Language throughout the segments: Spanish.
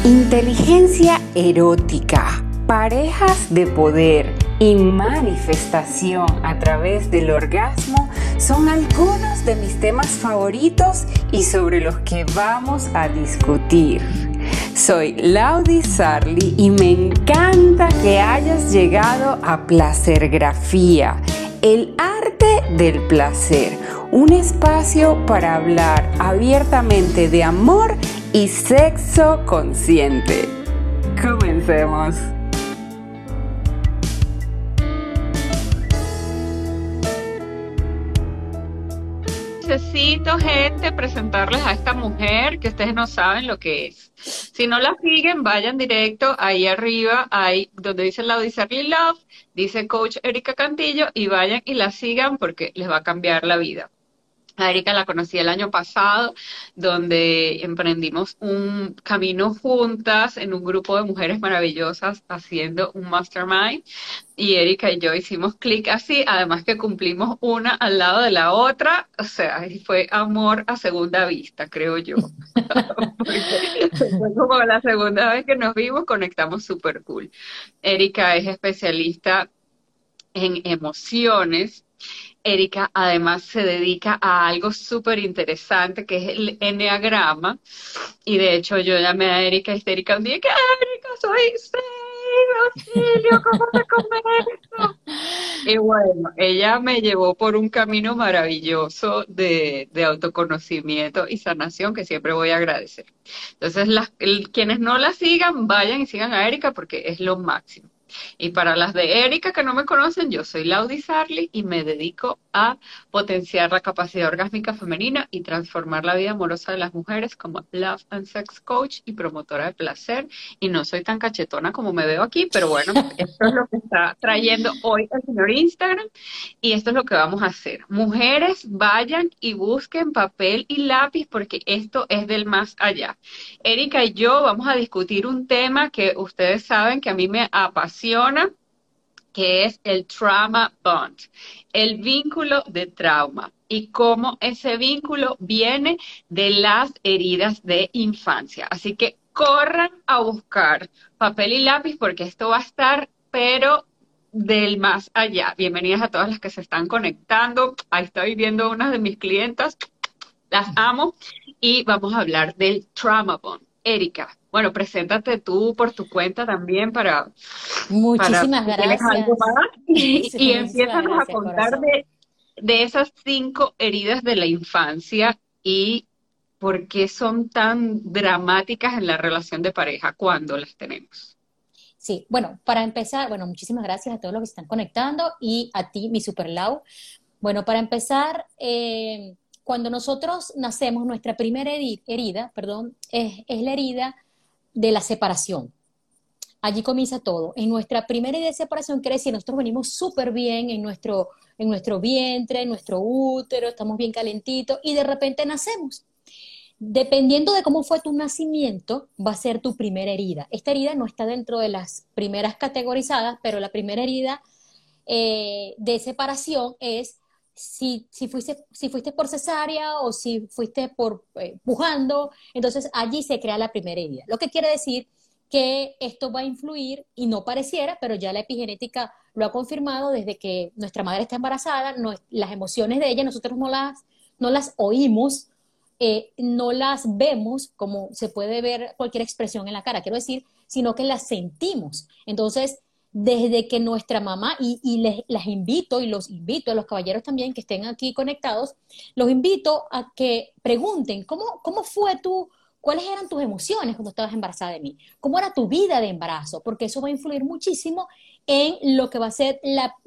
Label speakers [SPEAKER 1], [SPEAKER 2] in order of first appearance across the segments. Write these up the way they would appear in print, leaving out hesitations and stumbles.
[SPEAKER 1] Inteligencia erótica, parejas de poder y manifestación a través del orgasmo son algunos de mis temas favoritos y sobre los que vamos a discutir. Soy Laudi Sarli y me encanta que hayas llegado a Placergrafía, el arte del placer, un espacio para hablar abiertamente de amor y sexo consciente. Comencemos.
[SPEAKER 2] Necesito, gente, presentarles a esta mujer que ustedes no saben lo que es. Si no la siguen, vayan directo ahí arriba, ahí donde dice Laudi Sarli Love, dice Coach Erika Cantillo, y vayan y la sigan porque les va a cambiar la vida. A Erika la conocí el año pasado, donde emprendimos un camino juntas en un grupo de mujeres maravillosas haciendo un mastermind. Y Erika y yo hicimos clic así, además que cumplimos una al lado de la otra. O sea, y fue amor a segunda vista, creo yo. Porque fue como la segunda vez que nos vimos, conectamos súper cool. Erika es especialista en emociones. Erika además se dedica a algo súper interesante que es el enneagrama. Y de hecho yo llamé a Erika histérica un día que Erika, soy 6, auxilio, ¿cómo se come esto? Y bueno, ella me llevó por un camino maravilloso de autoconocimiento y sanación que siempre voy a agradecer. Entonces, quienes no la sigan, vayan y sigan a Erika porque es lo máximo. Y para las de Erika que no me conocen, yo soy Laudi Sarli y me dedico a potenciar la capacidad orgásmica femenina y transformar la vida amorosa de las mujeres como Love and Sex Coach y promotora de placer. Y no soy tan cachetona como me veo aquí, pero bueno, esto es lo que está trayendo hoy el señor Instagram y esto es lo que vamos a hacer. Mujeres, vayan y busquen papel y lápiz porque esto es del más allá. Erika y yo vamos a discutir un tema que ustedes saben que a mí me apasiona, que es el trauma bond, el vínculo de trauma y cómo ese vínculo viene de las heridas de infancia. Así que corran a buscar papel y lápiz porque esto va a estar, pero del más allá. Bienvenidas a todas las que se están conectando. Ahí estoy viendo una de mis clientas. Las amo y vamos a hablar del trauma bond. Erika, bueno, preséntate tú por tu cuenta también para
[SPEAKER 3] Muchísimas
[SPEAKER 2] si tienes algo
[SPEAKER 3] gracias.
[SPEAKER 2] más
[SPEAKER 3] Sí,
[SPEAKER 2] y
[SPEAKER 3] muchísimas
[SPEAKER 2] empiézanos a
[SPEAKER 3] gracias,
[SPEAKER 2] contar
[SPEAKER 3] corazón.
[SPEAKER 2] de esas 5 heridas de la infancia y por qué son tan dramáticas en la relación de pareja cuando las tenemos.
[SPEAKER 3] Sí, bueno, para empezar, bueno, muchísimas gracias a todos los que se están conectando y a ti, mi super Lau. Bueno, para empezar, cuando nosotros nacemos, nuestra primera herida, perdón, es la herida de la separación. Allí comienza todo. En nuestra primera idea de separación quiere decir, nosotros venimos súper bien en nuestro vientre, en nuestro útero, estamos bien calentitos y de repente nacemos. Dependiendo de cómo fue tu nacimiento, va a ser tu primera herida. Esta herida no está dentro de las primeras categorizadas, pero la primera herida de separación es si fuiste por cesárea o si fuiste por pujando, entonces allí se crea la primera herida. Lo que quiere decir que esto va a influir, y no pareciera, pero ya la epigenética lo ha confirmado desde que nuestra madre está embarazada, las emociones de ella nosotros no las oímos, no las vemos como se puede ver cualquier expresión en la cara, quiero decir, sino que las sentimos. Entonces, desde que nuestra mamá, las invito y los invito a los caballeros también que estén aquí conectados, los invito a que pregunten, ¿cómo fue cuáles eran tus emociones cuando estabas embarazada de mí? ¿Cómo era tu vida de embarazo? Porque eso va a influir muchísimo en lo que va a ser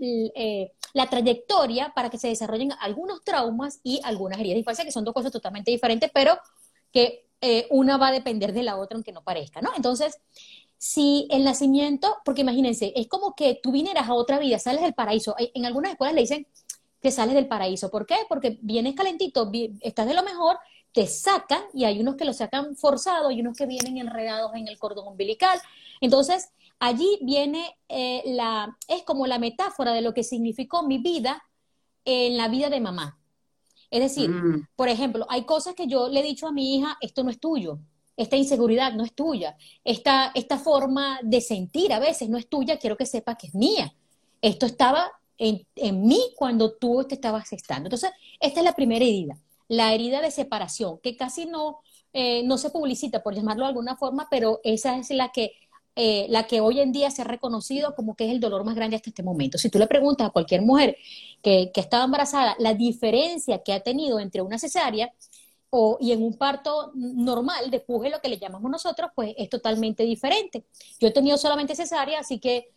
[SPEAKER 3] la trayectoria para que se desarrollen algunos traumas y algunas heridas de infancia, que son dos cosas totalmente diferentes, pero que una va a depender de la otra, aunque no parezca, ¿no? Entonces, si el nacimiento, porque imagínense, es como que tú vinieras a otra vida, sales del paraíso. En algunas escuelas le dicen que sales del paraíso. ¿Por qué? Porque vienes calentito, estás de lo mejor, te sacan, y hay unos que lo sacan forzado, y unos que vienen enredados en el cordón umbilical. Entonces, allí viene es como la metáfora de lo que significó mi vida en la vida de mamá. Es decir,
[SPEAKER 2] Mm,
[SPEAKER 3] por ejemplo, hay cosas que yo le he dicho a mi hija, esto no es tuyo. esta inseguridad no es tuya, esta forma de sentir a veces no es tuya, quiero que sepas que es mía. Esto estaba en mí cuando tú te estabas gestando. Entonces, esta es la primera herida, la herida de separación, que casi no se publicita, por llamarlo de alguna forma, pero esa es la que hoy en día se ha reconocido como que es el dolor más grande hasta este momento. Si tú le preguntas a cualquier mujer que estaba embarazada, la diferencia que ha tenido entre una cesárea y en un parto normal, de puje, lo que le llamamos nosotros, pues es totalmente diferente. Yo he tenido solamente cesárea, así que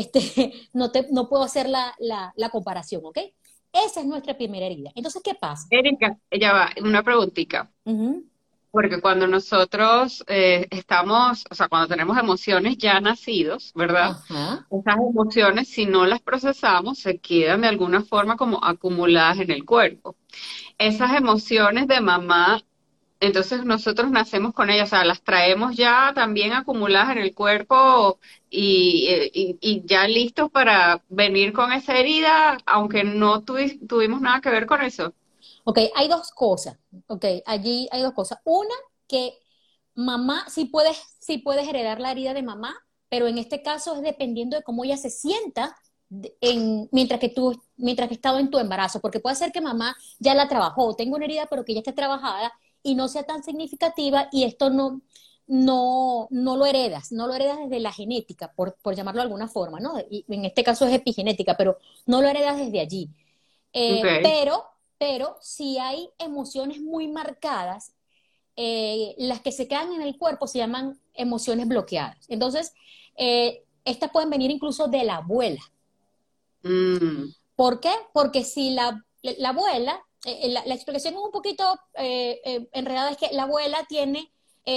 [SPEAKER 3] no puedo hacer la comparación, ¿ok? Esa es nuestra primera herida. Entonces, ¿qué pasa?
[SPEAKER 2] Erika, ya va, una preguntita.
[SPEAKER 3] Ujú.
[SPEAKER 2] Porque cuando nosotros estamos, o sea, cuando tenemos emociones ya nacidos, ¿verdad?
[SPEAKER 3] Ajá.
[SPEAKER 2] Esas emociones, si no las procesamos, se quedan de alguna forma como acumuladas en el cuerpo. Esas emociones de mamá, entonces nosotros nacemos con ellas, o sea, las traemos ya también acumuladas en el cuerpo y ya listos para venir con esa herida, aunque no tuvimos nada que ver con eso.
[SPEAKER 3] Ok, hay dos cosas. Ok, allí hay dos cosas. Una, que mamá, sí puedes heredar la herida de mamá, pero en este caso es dependiendo de cómo ella se sienta mientras que estaba en tu embarazo, porque puede ser que mamá ya la trabajó, tengo una herida, pero que ya esté trabajada y no sea tan significativa y esto no lo heredas desde la genética, por llamarlo de alguna forma, ¿no? Y en este caso es epigenética, pero no lo heredas desde allí.
[SPEAKER 2] Ok.
[SPEAKER 3] Pero si hay emociones muy marcadas, las que se quedan en el cuerpo se llaman emociones bloqueadas. Entonces, estas pueden venir incluso de la abuela.
[SPEAKER 2] Mm,
[SPEAKER 3] ¿Por qué? Porque si la abuela, la explicación es un poquito enredada, es que la abuela tiene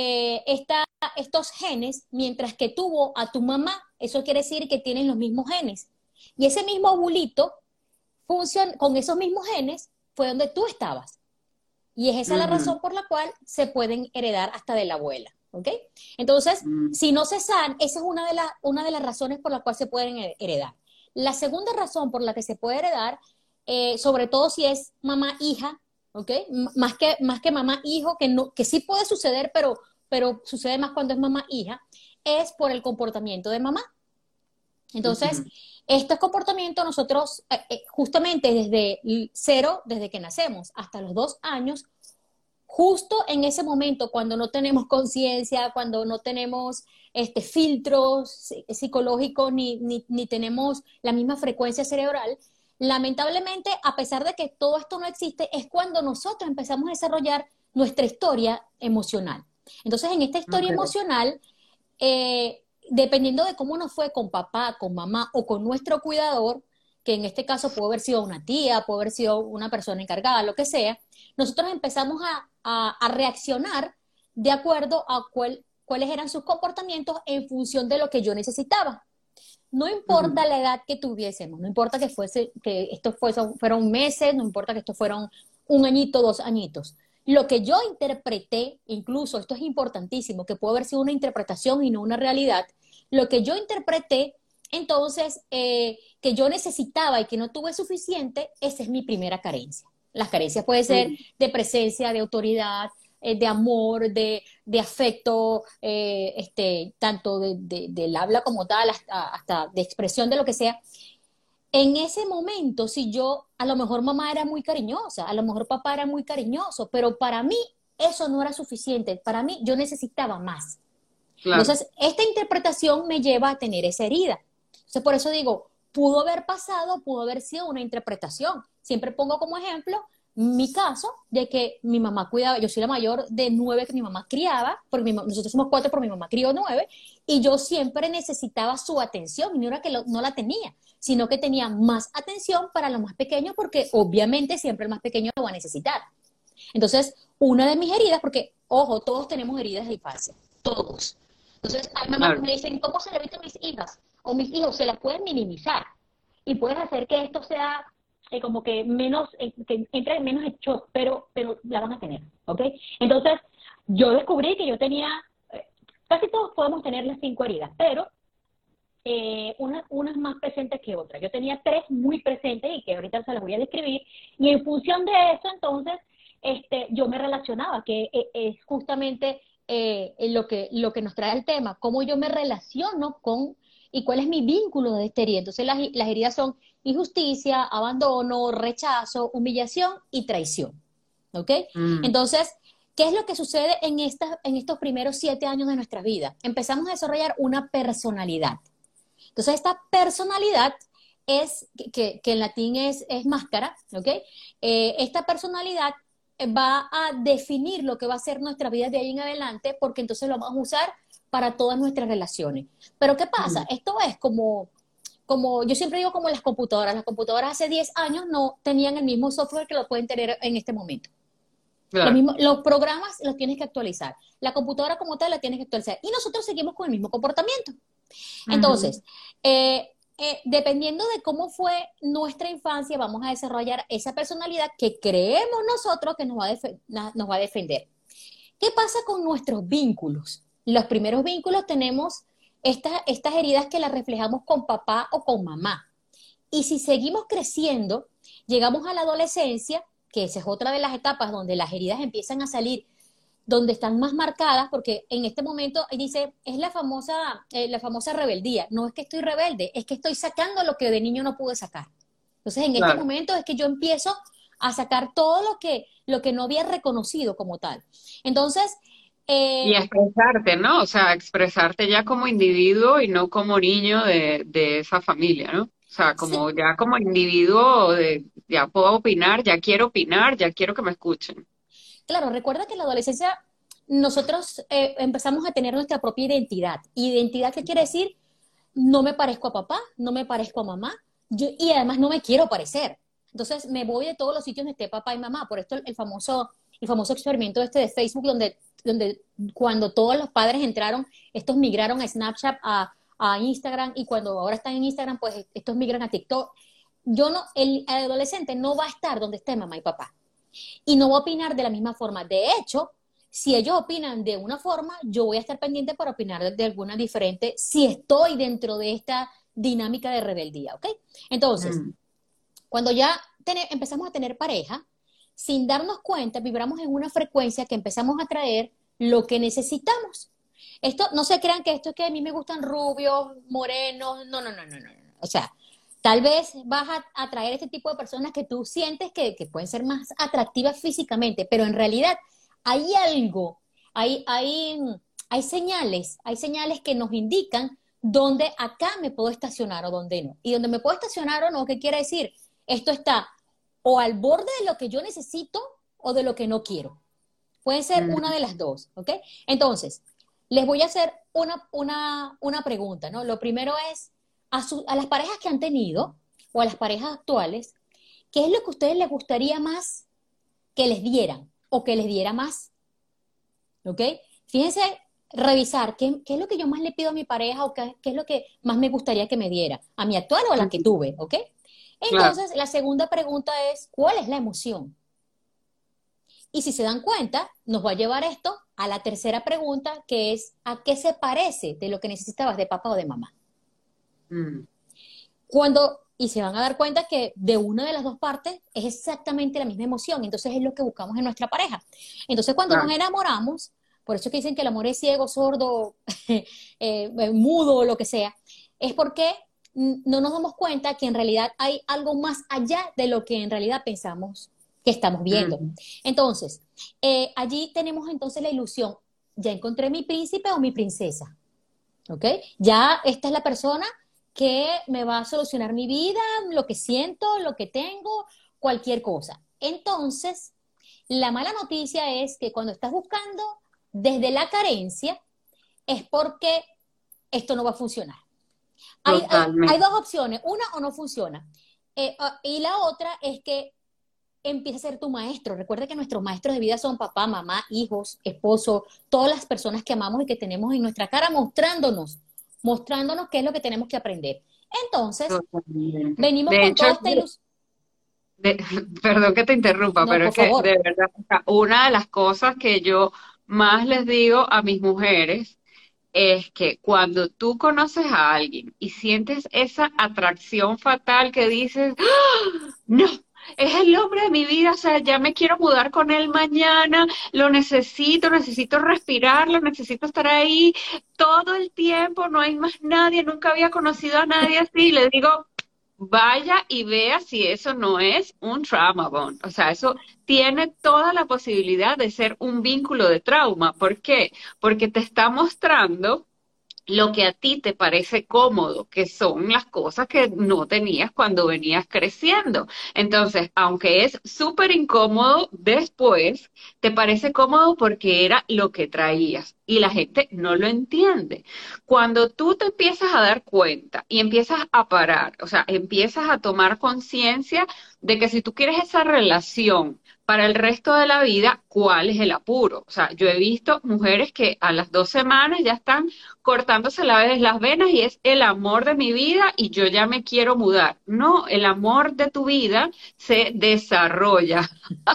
[SPEAKER 3] estos genes, mientras que tuvo a tu mamá, eso quiere decir que tienen los mismos genes. Y ese mismo ovulito con esos mismos genes fue donde tú estabas. Y es esa la
[SPEAKER 2] ujú,
[SPEAKER 3] razón por la cual se pueden heredar hasta de la abuela. ¿Ok? Entonces,
[SPEAKER 2] mm,
[SPEAKER 3] si no se sanan, esa es una de las razones por las cuales se pueden heredar. La segunda razón por la que se puede heredar, sobre todo si es mamá-hija, ¿ok? Más que mamá-hijo, que sí puede suceder, pero sucede más cuando es mamá-hija, es por el comportamiento de mamá. Entonces,
[SPEAKER 2] ujú.
[SPEAKER 3] estos comportamientos nosotros, justamente desde cero, desde que nacemos, hasta los 2 años, justo en ese momento, cuando no tenemos conciencia, cuando no tenemos filtros psicológicos ni tenemos la misma frecuencia cerebral, lamentablemente, a pesar de que todo esto no existe, es cuando nosotros empezamos a desarrollar nuestra historia emocional. Entonces, en esta historia
[SPEAKER 2] Ok.
[SPEAKER 3] emocional, dependiendo de cómo nos fue con papá, con mamá o con nuestro cuidador, que en este caso puede haber sido una tía, puede haber sido una persona encargada, lo que sea, nosotros empezamos a reaccionar de acuerdo a cuáles eran sus comportamientos en función de lo que yo necesitaba. No importa
[SPEAKER 2] Ujú.
[SPEAKER 3] la edad que tuviésemos, no importa fueron meses, no importa que esto fueron 1 añito, 2 añitos. Lo que yo interpreté, incluso esto es importantísimo, que puede haber sido una interpretación y no una realidad, lo que yo interpreté, entonces, que yo necesitaba y que no tuve suficiente, esa es mi primera carencia. Las carencias pueden ser
[SPEAKER 2] Mm.
[SPEAKER 3] de presencia, de autoridad, de amor, de afecto, tanto del habla como tal, hasta de expresión de lo que sea. En ese momento, si yo, a lo mejor mamá era muy cariñosa, a lo mejor papá era muy cariñoso, pero para mí eso no era suficiente, para mí yo necesitaba más.
[SPEAKER 2] Claro.
[SPEAKER 3] Entonces, esta interpretación me lleva a tener esa herida. Entonces, por eso digo, pudo haber pasado, pudo haber sido una interpretación. Siempre pongo como ejemplo mi caso de que mi mamá cuidaba, yo soy la mayor de 9 que mi mamá criaba, porque nosotros somos 4, pero mi mamá crió 9, y yo siempre necesitaba su atención, y no era que no la tenía, sino que tenía más atención para los más pequeños, porque obviamente siempre el más pequeño lo va a necesitar. Entonces, una de mis heridas, porque, ojo, todos tenemos heridas de infancia, todos. Entonces, hay mamás que
[SPEAKER 2] Claro.
[SPEAKER 3] me dicen, ¿cómo se le evita a mis hijas? O mis hijos se las pueden minimizar. Y puedes hacer que esto sea como que menos, que entre menos en shock, pero la van a tener, ¿ok? Entonces, yo descubrí que yo tenía, casi todos podemos tener las 5 heridas, pero unas más presentes que otras. Yo tenía 3 muy presentes y que ahorita se las voy a describir, y en función de eso, entonces, yo me relacionaba, que es justamente lo que nos trae el tema, cómo yo me relaciono con y cuál es mi vínculo de esta herida. Entonces las heridas son injusticia, abandono, rechazo, humillación y traición. ¿Ok?
[SPEAKER 2] Mm,
[SPEAKER 3] Entonces, ¿qué es lo que sucede en estos primeros 7 años de nuestra vida? Empezamos a desarrollar una personalidad. Entonces, esta personalidad que en latín es máscara, ¿ok? Esta personalidad va a definir lo que va a ser nuestra vida de ahí en adelante, porque entonces lo vamos a usar para todas nuestras relaciones. Pero ¿qué pasa?
[SPEAKER 2] mm,
[SPEAKER 3] Esto es como yo siempre digo, como las computadoras. Las computadoras hace 10 años no tenían el mismo software que lo pueden tener en este momento.
[SPEAKER 2] claro.
[SPEAKER 3] Los programas los tienes que actualizar. La computadora como tal la tienes que actualizar. Y nosotros seguimos con el mismo comportamiento.
[SPEAKER 2] Ujú.
[SPEAKER 3] Entonces, dependiendo de cómo fue nuestra infancia, vamos a desarrollar esa personalidad que creemos nosotros que nos va a defender. ¿Qué pasa con nuestros vínculos? Los primeros vínculos tenemos estas heridas que las reflejamos con papá o con mamá. Y si seguimos creciendo, llegamos a la adolescencia, que esa es otra de las etapas donde las heridas empiezan a salir, donde están más marcadas, porque en este momento dice, es la famosa rebeldía. No es que estoy rebelde, es que estoy sacando lo que de niño no pude sacar. Entonces, en este
[SPEAKER 2] Claro.
[SPEAKER 3] momento es que yo empiezo a sacar todo lo que no había reconocido como tal. Entonces,
[SPEAKER 2] Y
[SPEAKER 3] eh,
[SPEAKER 2] expresarte, ¿no? O sea, expresarte ya como individuo y no como niño de esa familia, ¿no? O sea,
[SPEAKER 3] sí,
[SPEAKER 2] como ya como individuo, ya puedo opinar, ya quiero que me escuchen.
[SPEAKER 3] claro, recuerda que en la adolescencia nosotros empezamos a tener nuestra propia identidad. ¿Identidad qué quiere decir? No me parezco a papá, no me parezco a mamá, y además no me quiero parecer. Entonces me voy de todos los sitios donde esté papá y mamá. Por esto el famoso experimento este de Facebook, donde cuando todos los padres entraron, estos migraron a Snapchat, a Instagram, y cuando ahora están en Instagram, pues estos migran a TikTok. El adolescente no va a estar donde esté mamá y papá y no va a opinar de la misma forma. De hecho, si ellos opinan de una forma, yo voy a estar pendiente para opinar de alguna diferente si estoy dentro de esta dinámica de rebeldía, ¿ok? Entonces,
[SPEAKER 2] Mm,
[SPEAKER 3] cuando ya empezamos a tener pareja, sin darnos cuenta, vibramos en una frecuencia que empezamos a traer lo que necesitamos. Esto, no se crean que esto es que a mí me gustan rubios, morenos, no, no, no, no, no. O sea, tal vez vas a atraer este tipo de personas que tú sientes que pueden ser más atractivas físicamente, pero en realidad hay algo, hay, hay, hay señales que nos indican dónde acá me puedo estacionar o dónde no. Y dónde me puedo estacionar o no, ¿qué quiere decir? Esto está o al borde de lo que yo necesito o de lo que no quiero. Puede ser una
[SPEAKER 2] mm,
[SPEAKER 3] de las dos, ¿ok? Entonces, les voy a hacer una pregunta, ¿no? Lo primero es, a las parejas que han tenido o a las parejas actuales, ¿qué es lo que a ustedes les gustaría más que les dieran o que les diera más? ¿Ok? Fíjense, revisar qué es lo que yo más le pido a mi pareja o qué es lo que más me gustaría que me diera, a mi actual o a la que
[SPEAKER 2] mm,
[SPEAKER 3] tuve, ¿ok?
[SPEAKER 2] claro.
[SPEAKER 3] Entonces, la segunda pregunta es, ¿cuál es la emoción? Y si se dan cuenta, nos va a llevar esto a la tercera pregunta, que es, ¿a qué se parece de lo que necesitabas de papá o de mamá?
[SPEAKER 2] Mm,
[SPEAKER 3] Y se van a dar cuenta que de una de las dos partes es exactamente la misma emoción, entonces es lo que buscamos en nuestra pareja. Entonces cuando nos
[SPEAKER 2] claro.
[SPEAKER 3] enamoramos, por eso es que dicen que el amor es ciego, sordo, mudo, lo que sea, es porque no nos damos cuenta que en realidad hay algo más allá de lo que en realidad pensamos que estamos viendo.
[SPEAKER 2] Mm,
[SPEAKER 3] Entonces, allí tenemos entonces la ilusión, ya encontré mi príncipe o mi princesa, ¿ok? Ya esta es la persona que me va a solucionar mi vida, lo que siento, lo que tengo, cualquier cosa. Entonces, la mala noticia es que cuando estás buscando desde la carencia, es porque esto no va a funcionar. Hay
[SPEAKER 2] totalmente.
[SPEAKER 3] dos opciones, una o no funciona. Y la otra es que empieza a ser tu maestro. Recuerda que nuestros maestros de vida son papá, mamá, hijos, esposo, todas las personas que amamos y que tenemos en nuestra cara mostrándonos qué es lo que tenemos que aprender. Entonces,
[SPEAKER 2] Totalmente.
[SPEAKER 3] venimos
[SPEAKER 2] De
[SPEAKER 3] con
[SPEAKER 2] hecho,
[SPEAKER 3] toda esta ilusión.
[SPEAKER 2] de- perdón que te interrumpa,
[SPEAKER 3] No,
[SPEAKER 2] pero
[SPEAKER 3] por
[SPEAKER 2] es que
[SPEAKER 3] favor.
[SPEAKER 2] de verdad, o sea, una de las cosas que yo más les digo a mis mujeres es que cuando tú conoces a alguien y sientes esa atracción fatal que dices, ¡ah! No, es el hombre de mi vida, o sea, ya me quiero mudar con él mañana, lo necesito respirarlo, necesito estar ahí todo el tiempo, no hay más nadie, nunca había conocido a nadie así, y le digo, vaya y vea si eso no es un trauma bond. O sea, eso tiene toda la posibilidad de ser un vínculo de trauma. ¿Por qué? Porque te está mostrando lo que a ti te parece cómodo, que son las cosas que no tenías cuando venías creciendo. Entonces, aunque es súper incómodo después, te parece cómodo porque era lo que traías y la gente no lo entiende. Cuando tú te empiezas a dar cuenta y empiezas a parar, o sea, empiezas a tomar conciencia de que si tú quieres esa relación para el resto de la vida, ¿cuál es el apuro? O sea, yo he visto mujeres que a las 2 semanas ya están cortándose las venas y es el amor de mi vida y yo ya me quiero mudar. No, el amor de tu vida se desarrolla.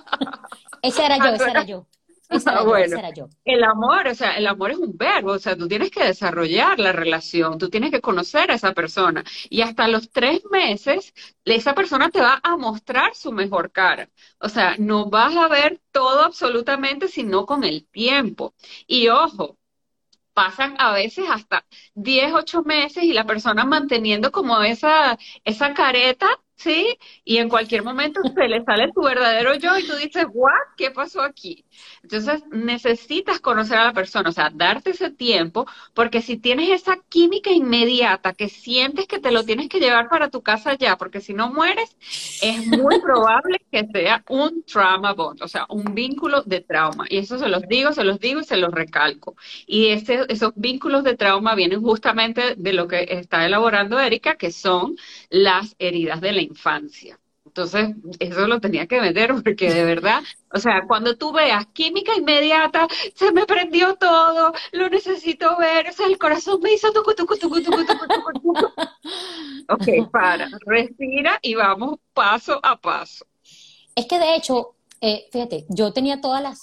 [SPEAKER 3] Ese era yo, ese era yo, ese era yo, ese
[SPEAKER 2] Bueno,
[SPEAKER 3] era yo.
[SPEAKER 2] el amor, o sea, el amor es un verbo, o sea, tú tienes que desarrollar la relación, tú tienes que conocer a esa persona y hasta los 3 meses esa persona te va a mostrar su mejor cara. O sea, no vas a ver todo absolutamente, sino con el tiempo. Y ojo, pasan a veces hasta 10 8 meses y la persona manteniendo como esa careta, ¿sí? Y en cualquier momento se le sale tu verdadero yo y tú dices, ¿what? ¿Qué pasó aquí? Entonces necesitas conocer a la persona, o sea, darte ese tiempo, porque si tienes esa química inmediata que sientes que te lo tienes que llevar para tu casa ya, porque si no mueres, es muy probable que sea un trauma bond, o sea, un vínculo de trauma. Y eso se los digo y se los recalco. Y esos vínculos de trauma vienen justamente de lo que está elaborando Erika, que son las heridas de la infancia. Entonces, eso lo tenía que meter porque de verdad, o sea, cuando tú veas química inmediata, se me prendió todo, lo necesito ver, o sea, el corazón me hizo tucu, tucu, tucu, tucu, tucu, tucu, tucu. Ok, respira y vamos paso a paso.
[SPEAKER 3] Es que de hecho, fíjate, yo tenía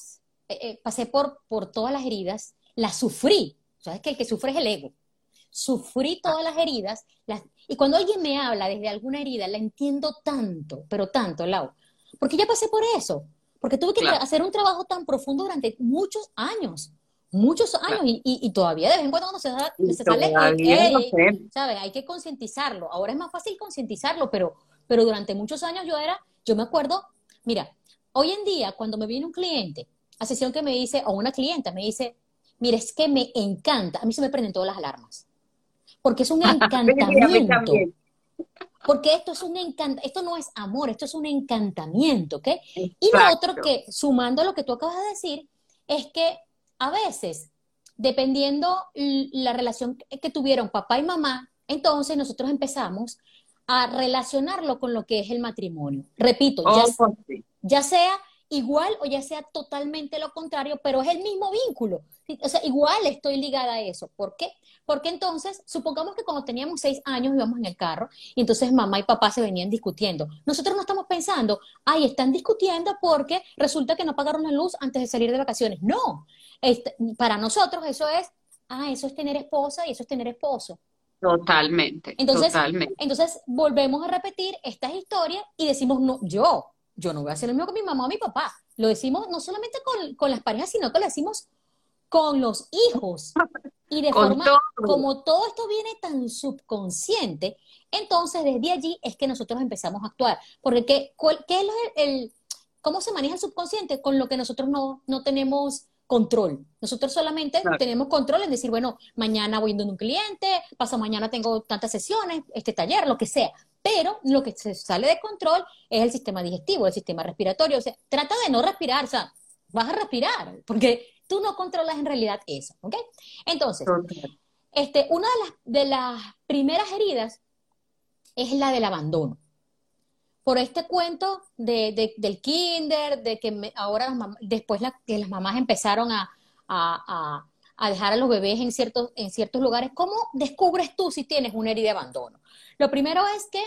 [SPEAKER 3] pasé por todas las heridas, las sufrí. Sabes que el que sufre es el ego. Sufrí todas las heridas, y cuando alguien me habla desde alguna herida, la entiendo tanto, pero tanto, Lau, porque ya pasé por eso, porque tuve que
[SPEAKER 2] Claro,
[SPEAKER 3] hacer un trabajo tan profundo durante muchos años,
[SPEAKER 2] claro.
[SPEAKER 3] y todavía de vez en cuando
[SPEAKER 2] Y
[SPEAKER 3] se sale,
[SPEAKER 2] todavía lo sé.
[SPEAKER 3] ¿sabes? Hay que concientizarlo. Ahora es más fácil concientizarlo, pero durante muchos años yo me acuerdo, mira, hoy en día cuando me viene un cliente a sesión que me dice, o una clienta me dice, mira, es que me encanta, a mí se me prenden todas las alarmas porque es un
[SPEAKER 2] Sí, a mí
[SPEAKER 3] encantamiento,
[SPEAKER 2] también.
[SPEAKER 3] porque esto no es amor, esto es un encantamiento, ¿ok? Y lo otro
[SPEAKER 2] Exacto.
[SPEAKER 3] que, sumando a lo que tú acabas de decir, es que a veces, dependiendo la relación que tuvieron papá y mamá, entonces nosotros empezamos a relacionarlo con lo que es el matrimonio. Repito,
[SPEAKER 2] Oh, sí.
[SPEAKER 3] ya sea igual o ya sea totalmente lo contrario, pero es el mismo vínculo. ¿Sí? O sea, igual estoy ligada a eso. ¿Por qué? Porque entonces, supongamos que cuando teníamos 6 años íbamos en el carro y entonces mamá y papá se venían discutiendo. Nosotros no estamos pensando, ay, están discutiendo porque resulta que no pagaron la luz antes de salir de vacaciones. No, para nosotros eso es tener esposa y eso es tener esposo.
[SPEAKER 2] Totalmente,
[SPEAKER 3] Entonces,
[SPEAKER 2] totalmente.
[SPEAKER 3] entonces volvemos a repetir estas historias y decimos, no, yo no voy a hacer lo mismo con mi mamá o mi papá. Lo decimos no solamente con las parejas, sino que lo decimos con los hijos. Y de
[SPEAKER 2] Con
[SPEAKER 3] forma,
[SPEAKER 2] todo.
[SPEAKER 3] como todo esto viene tan subconsciente, entonces desde allí es que nosotros empezamos a actuar. Porque ¿qué es cómo se maneja el subconsciente? Con lo que nosotros no tenemos control. Nosotros solamente
[SPEAKER 2] Claro,
[SPEAKER 3] tenemos control en decir, bueno, mañana voy a un cliente, pasado mañana tengo tantas sesiones, este taller, lo que sea. Pero lo que se sale de control es el sistema digestivo, el sistema respiratorio. O sea, trata de no respirar, o sea, vas a respirar, porque tú no controlas en realidad eso, ¿ok? Entonces,
[SPEAKER 2] total.
[SPEAKER 3] una de las primeras heridas es la del abandono. Por este cuento del kinder, de que ahora después que las mamás empezaron a dejar a los bebés en ciertos lugares, ¿cómo descubres tú si tienes una herida de abandono? Lo primero es que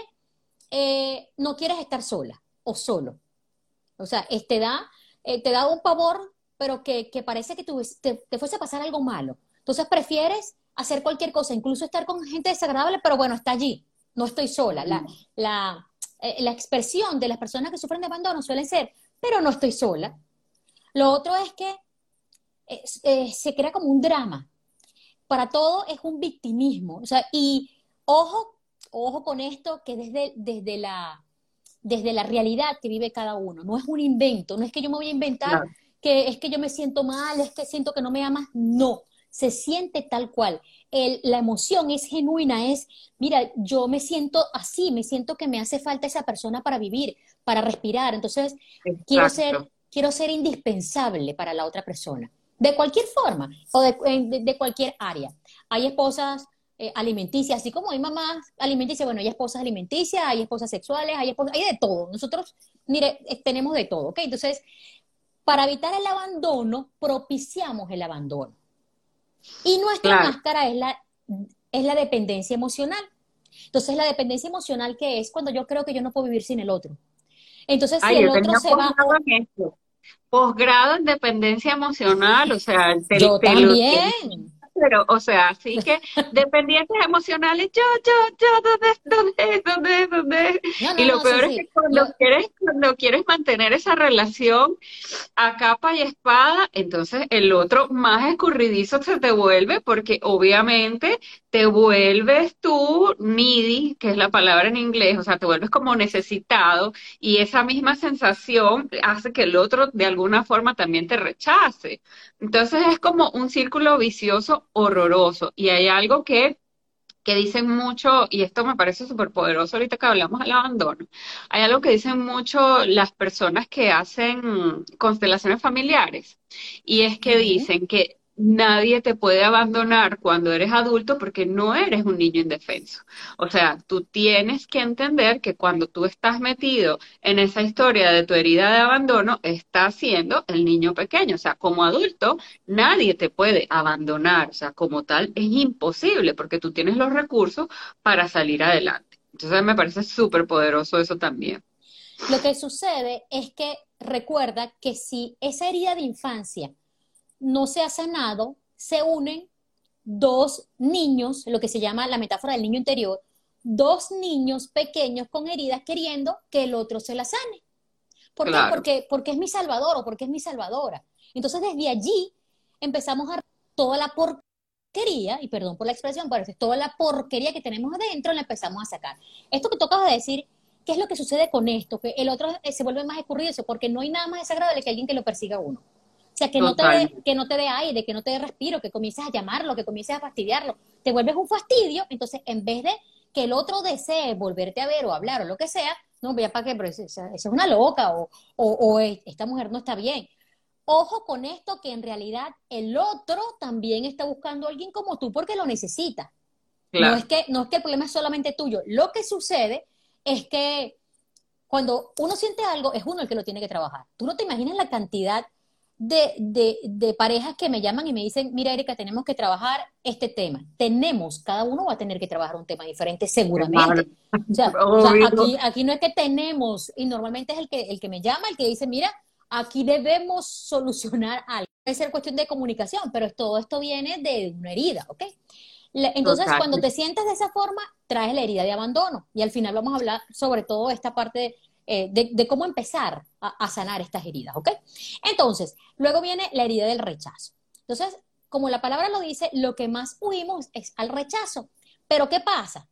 [SPEAKER 3] no quieres estar sola o solo. O sea, te da un pavor, pero que parece que te fuese a pasar algo malo. Entonces prefieres hacer cualquier cosa, incluso estar con gente desagradable, pero bueno, está allí. No estoy sola. la expresión de las personas que sufren de abandono suelen ser, pero no estoy sola. Lo otro es que se crea como un drama. Para todo es un victimismo. O sea, y ojo con esto, que desde la realidad que vive cada uno. No es un invento, no es que yo me voy a inventar
[SPEAKER 2] Claro,
[SPEAKER 3] que es que yo me siento mal, es que siento que no me amas. No, se siente tal cual. La emoción es genuina, mira, yo me siento así, me siento que me hace falta esa persona para vivir, para respirar. Entonces, quiero ser,
[SPEAKER 2] exacto.
[SPEAKER 3] quiero ser indispensable para la otra persona, de cualquier forma o de cualquier área. Hay esposas alimenticias, así como hay mamás alimenticias, bueno, hay esposas alimenticias, hay esposas sexuales, hay de todo. Nosotros, mire, tenemos de todo, ¿ok? Entonces, para evitar el abandono, propiciamos el abandono. Y nuestra
[SPEAKER 2] Claro.
[SPEAKER 3] máscara es la dependencia emocional. Entonces, la dependencia emocional, que es cuando yo creo que yo no puedo vivir sin el otro. Entonces, si
[SPEAKER 2] Ay,
[SPEAKER 3] el
[SPEAKER 2] yo
[SPEAKER 3] otro
[SPEAKER 2] tenía
[SPEAKER 3] se va,
[SPEAKER 2] posgrado en esto. Posgrado en dependencia emocional, o sea,
[SPEAKER 3] yo
[SPEAKER 2] te lo
[SPEAKER 3] también.
[SPEAKER 2] pero, o sea, así que dependientes emocionales, ¿dónde?
[SPEAKER 3] No,
[SPEAKER 2] Y
[SPEAKER 3] no,
[SPEAKER 2] lo
[SPEAKER 3] no, sí,
[SPEAKER 2] peor es
[SPEAKER 3] sí.
[SPEAKER 2] que cuando quieres mantener esa relación a capa y espada, entonces el otro más escurridizo se te vuelve porque obviamente te vuelves tú needy, que es la palabra en inglés, o sea, te vuelves como necesitado y esa misma sensación hace que el otro de alguna forma también te rechace. Entonces es como un círculo vicioso horroroso y hay algo que dicen mucho, y esto me parece súper poderoso ahorita que hablamos del abandono, hay algo que dicen mucho las personas que hacen constelaciones familiares, y es que
[SPEAKER 3] Ujú.
[SPEAKER 2] dicen que nadie te puede abandonar cuando eres adulto porque no eres un niño indefenso. O sea, tú tienes que entender que cuando tú estás metido en esa historia de tu herida de abandono, estás siendo el niño pequeño. O sea, como adulto, nadie te puede abandonar, o sea, como tal, es imposible porque tú tienes los recursos para salir adelante. Entonces me parece súper poderoso eso también.
[SPEAKER 3] Lo que sucede es que recuerda que si esa herida de infancia no se ha sanado, se unen dos niños, lo que se llama la metáfora del niño interior, dos niños pequeños con heridas queriendo que el otro se la sane. ¿Por qué?
[SPEAKER 2] Claro,
[SPEAKER 3] Porque es mi salvador o porque es mi salvadora. Entonces desde allí empezamos a toda la porquería, y perdón por la expresión, pero es toda la porquería que tenemos adentro la empezamos a sacar. Esto que tocas de decir, ¿qué es lo que sucede con esto? Que el otro se vuelve más escurridizo porque no hay nada más desagradable que alguien que lo persiga a uno. O sea,
[SPEAKER 2] totalmente.
[SPEAKER 3] que no te dé aire, que no te dé respiro, que comiences a llamarlo, que comiences a fastidiarlo. Te vuelves un fastidio, entonces en vez de que el otro desee volverte a ver o hablar o lo que sea, no, vea para qué, pero esa es una loca o esta mujer no está bien. Ojo con esto, que en realidad el otro también está buscando a alguien como tú porque lo necesita.
[SPEAKER 2] Claro.
[SPEAKER 3] No es que el problema es solamente tuyo. Lo que sucede es que cuando uno siente algo, es uno el que lo tiene que trabajar. Tú no te imaginas la cantidad de parejas que me llaman y me dicen, mira, Erika, tenemos que trabajar este tema. Cada uno va a tener que trabajar un tema diferente
[SPEAKER 2] Claro.
[SPEAKER 3] seguramente. O sea,
[SPEAKER 2] Obvio.
[SPEAKER 3] aquí no es que tenemos, y normalmente es el que me llama, el que dice, mira, aquí debemos solucionar algo. Puede ser cuestión de comunicación, pero todo esto viene de una herida, ¿ok? Entonces,
[SPEAKER 2] Total.
[SPEAKER 3] cuando te sientes de esa forma, traes la herida de abandono. Y al final vamos a hablar sobre todo esta parte de cómo empezar a sanar estas heridas, ¿ok? Entonces, luego viene la herida del rechazo. Entonces, como la palabra lo dice, lo que más huimos es al rechazo. Pero ¿qué pasa?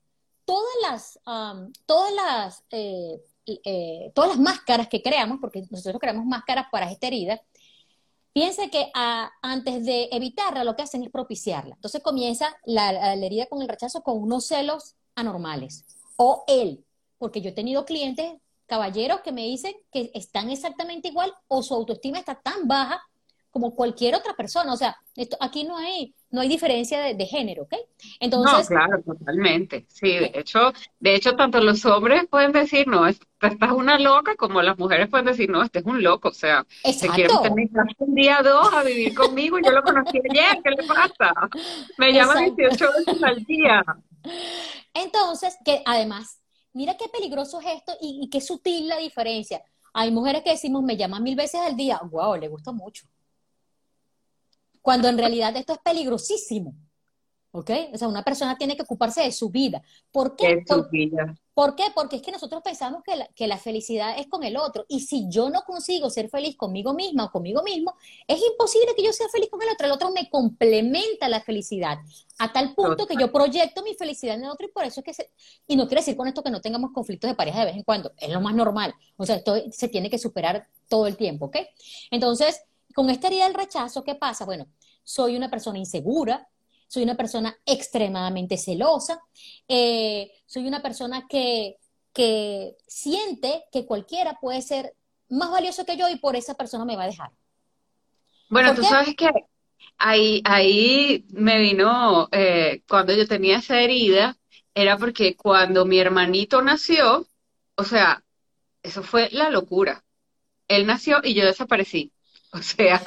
[SPEAKER 3] Todas las máscaras que creamos, porque nosotros creamos máscaras para esta herida, piense que antes de evitarla, lo que hacen es propiciarla. Entonces comienza la herida con el rechazo con unos celos anormales. O él, porque yo he tenido clientes, caballeros, que me dicen que están exactamente igual o su autoestima está tan baja como cualquier otra persona. O sea, aquí no hay diferencia de género, ¿ok?
[SPEAKER 2] No,
[SPEAKER 3] Entonces,
[SPEAKER 2] claro, totalmente. Sí, de hecho, tanto los hombres pueden decir, no, esta es una loca, como las mujeres pueden decir, no, este es un loco, o sea, se quiere meter en
[SPEAKER 3] exacto,
[SPEAKER 2] mi casa un día dos a vivir conmigo y yo lo conocí ayer, ¿qué le pasa? Me llama
[SPEAKER 3] exacto.
[SPEAKER 2] 18 veces al día.
[SPEAKER 3] Entonces, que además, mira qué peligroso es esto y qué sutil la diferencia. Hay mujeres que decimos, me llaman 1000 veces al día, wow, le gusta mucho. Cuando en realidad esto es peligrosísimo. ¿ok? O sea, una persona tiene que ocuparse de su vida. ¿Por qué?
[SPEAKER 2] Es su vida.
[SPEAKER 3] ¿Por qué? Porque es que nosotros pensamos que la felicidad es con el otro. Y si yo no consigo ser feliz conmigo misma o conmigo mismo, es imposible que yo sea feliz con el otro. El otro me complementa la felicidad a tal punto que
[SPEAKER 2] Total.
[SPEAKER 3] yo proyecto mi felicidad en el otro y por eso es que y no quiere decir con esto que no tengamos conflictos de pareja de vez en cuando. Es lo más normal. O sea, esto se tiene que superar todo el tiempo, ¿ok? Entonces, con esta herida del rechazo, ¿qué pasa? Bueno, soy una persona insegura, soy una persona extremadamente celosa, soy una persona que siente que cualquiera puede ser más valioso que yo y por esa persona me va a dejar.
[SPEAKER 2] Bueno,
[SPEAKER 3] ¿Por
[SPEAKER 2] tú
[SPEAKER 3] qué?
[SPEAKER 2] sabes que ahí me vino, cuando yo tenía esa herida, era porque cuando mi hermanito nació, o sea, eso fue la locura. Él nació y yo desaparecí. O sea,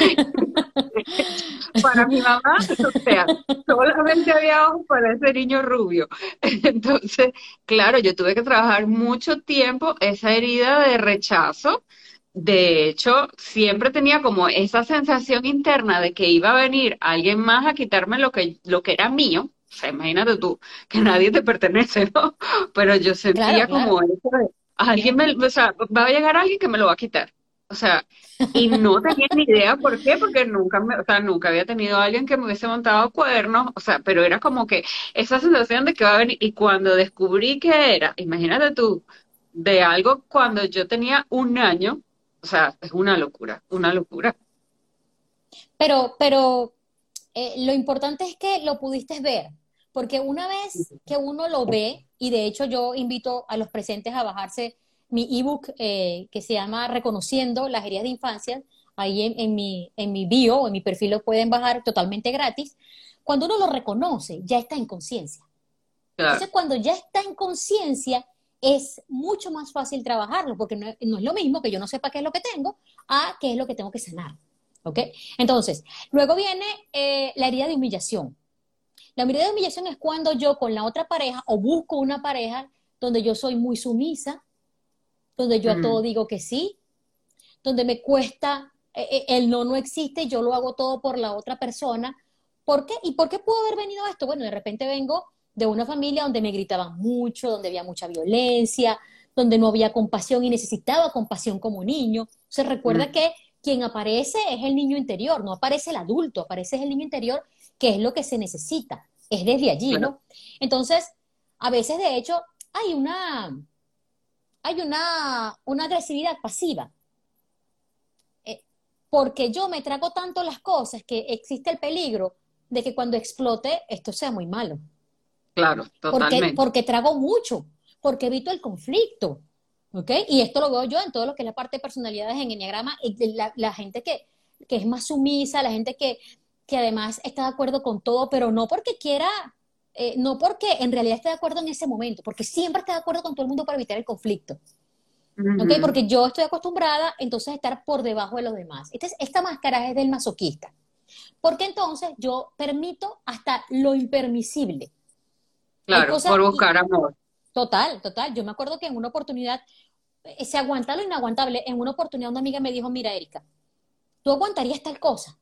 [SPEAKER 2] para mi mamá, o sea, solamente había ojos para ese niño rubio. Entonces, claro, yo tuve que trabajar mucho tiempo esa herida de rechazo. De hecho, siempre tenía como esa sensación interna de que iba a venir alguien más a quitarme lo que era mío. O sea, imagínate tú, que nadie te pertenece, ¿no? Pero yo
[SPEAKER 3] Claro,
[SPEAKER 2] sentía como
[SPEAKER 3] claro.
[SPEAKER 2] eso de, o sea, va a llegar alguien que me lo va a quitar. O sea, y no tenía ni idea por qué, porque o sea, nunca había tenido a alguien que me hubiese montado cuernos, o sea, pero era como que esa sensación de que va a venir, y cuando descubrí que era, imagínate tú, de algo cuando yo tenía 1 año, o sea, es una locura, una locura.
[SPEAKER 3] Pero lo importante es que lo pudiste ver, porque una vez que uno lo ve, y de hecho yo invito a los presentes a bajarse mi ebook que se llama Reconociendo las heridas de infancia, ahí en mi bio o en mi perfil lo pueden bajar totalmente gratis. Cuando uno lo reconoce, ya está en conciencia.
[SPEAKER 2] Claro,
[SPEAKER 3] Entonces, cuando ya está en conciencia, es mucho más fácil trabajarlo, porque no es lo mismo que yo no sepa qué es lo que tengo, a qué es lo que tengo que sanar. ¿Ok? Entonces, luego viene la herida de humillación. La herida de humillación es cuando yo con la otra pareja o busco una pareja donde yo soy muy sumisa, donde yo a todo
[SPEAKER 2] mm,
[SPEAKER 3] digo que sí, donde me cuesta, el no no existe, yo lo hago todo por la otra persona. ¿Por qué? ¿Y por qué pudo haber venido esto? Bueno, de repente vengo de una familia donde me gritaban mucho, donde había mucha violencia, donde no había compasión y necesitaba compasión como niño. Se recuerda
[SPEAKER 2] mm,
[SPEAKER 3] que quien aparece es el niño interior, no aparece el adulto, aparece el niño interior, que es lo que se necesita. Es desde allí,
[SPEAKER 2] claro,
[SPEAKER 3] ¿no? Entonces, a veces, de hecho, una agresividad pasiva porque yo me trago tanto las cosas que existe el peligro de que cuando explote esto sea muy malo.
[SPEAKER 2] claro, totalmente.
[SPEAKER 3] Porque trago mucho, porque evito el conflicto. ¿Ok? Y esto lo veo yo en todo lo que es la parte de personalidades en Enneagrama, y la gente que es más sumisa, la gente que además está de acuerdo con todo, pero no porque quiera, no porque en realidad esté de acuerdo en ese momento, porque siempre está de acuerdo con todo el mundo para evitar el conflicto. ¿Ok?
[SPEAKER 2] Ujú,
[SPEAKER 3] Porque yo estoy acostumbrada entonces a estar por debajo de los demás. Esta máscara es del masoquista. Porque entonces yo permito hasta lo impermisible. Hay
[SPEAKER 2] claro,
[SPEAKER 3] cosas,
[SPEAKER 2] por buscar amor.
[SPEAKER 3] total, total. Yo me acuerdo que en una oportunidad se aguanta lo inaguantable. En una oportunidad una amiga me dijo, mira, Erika, ¿tú aguantarías tal cosa?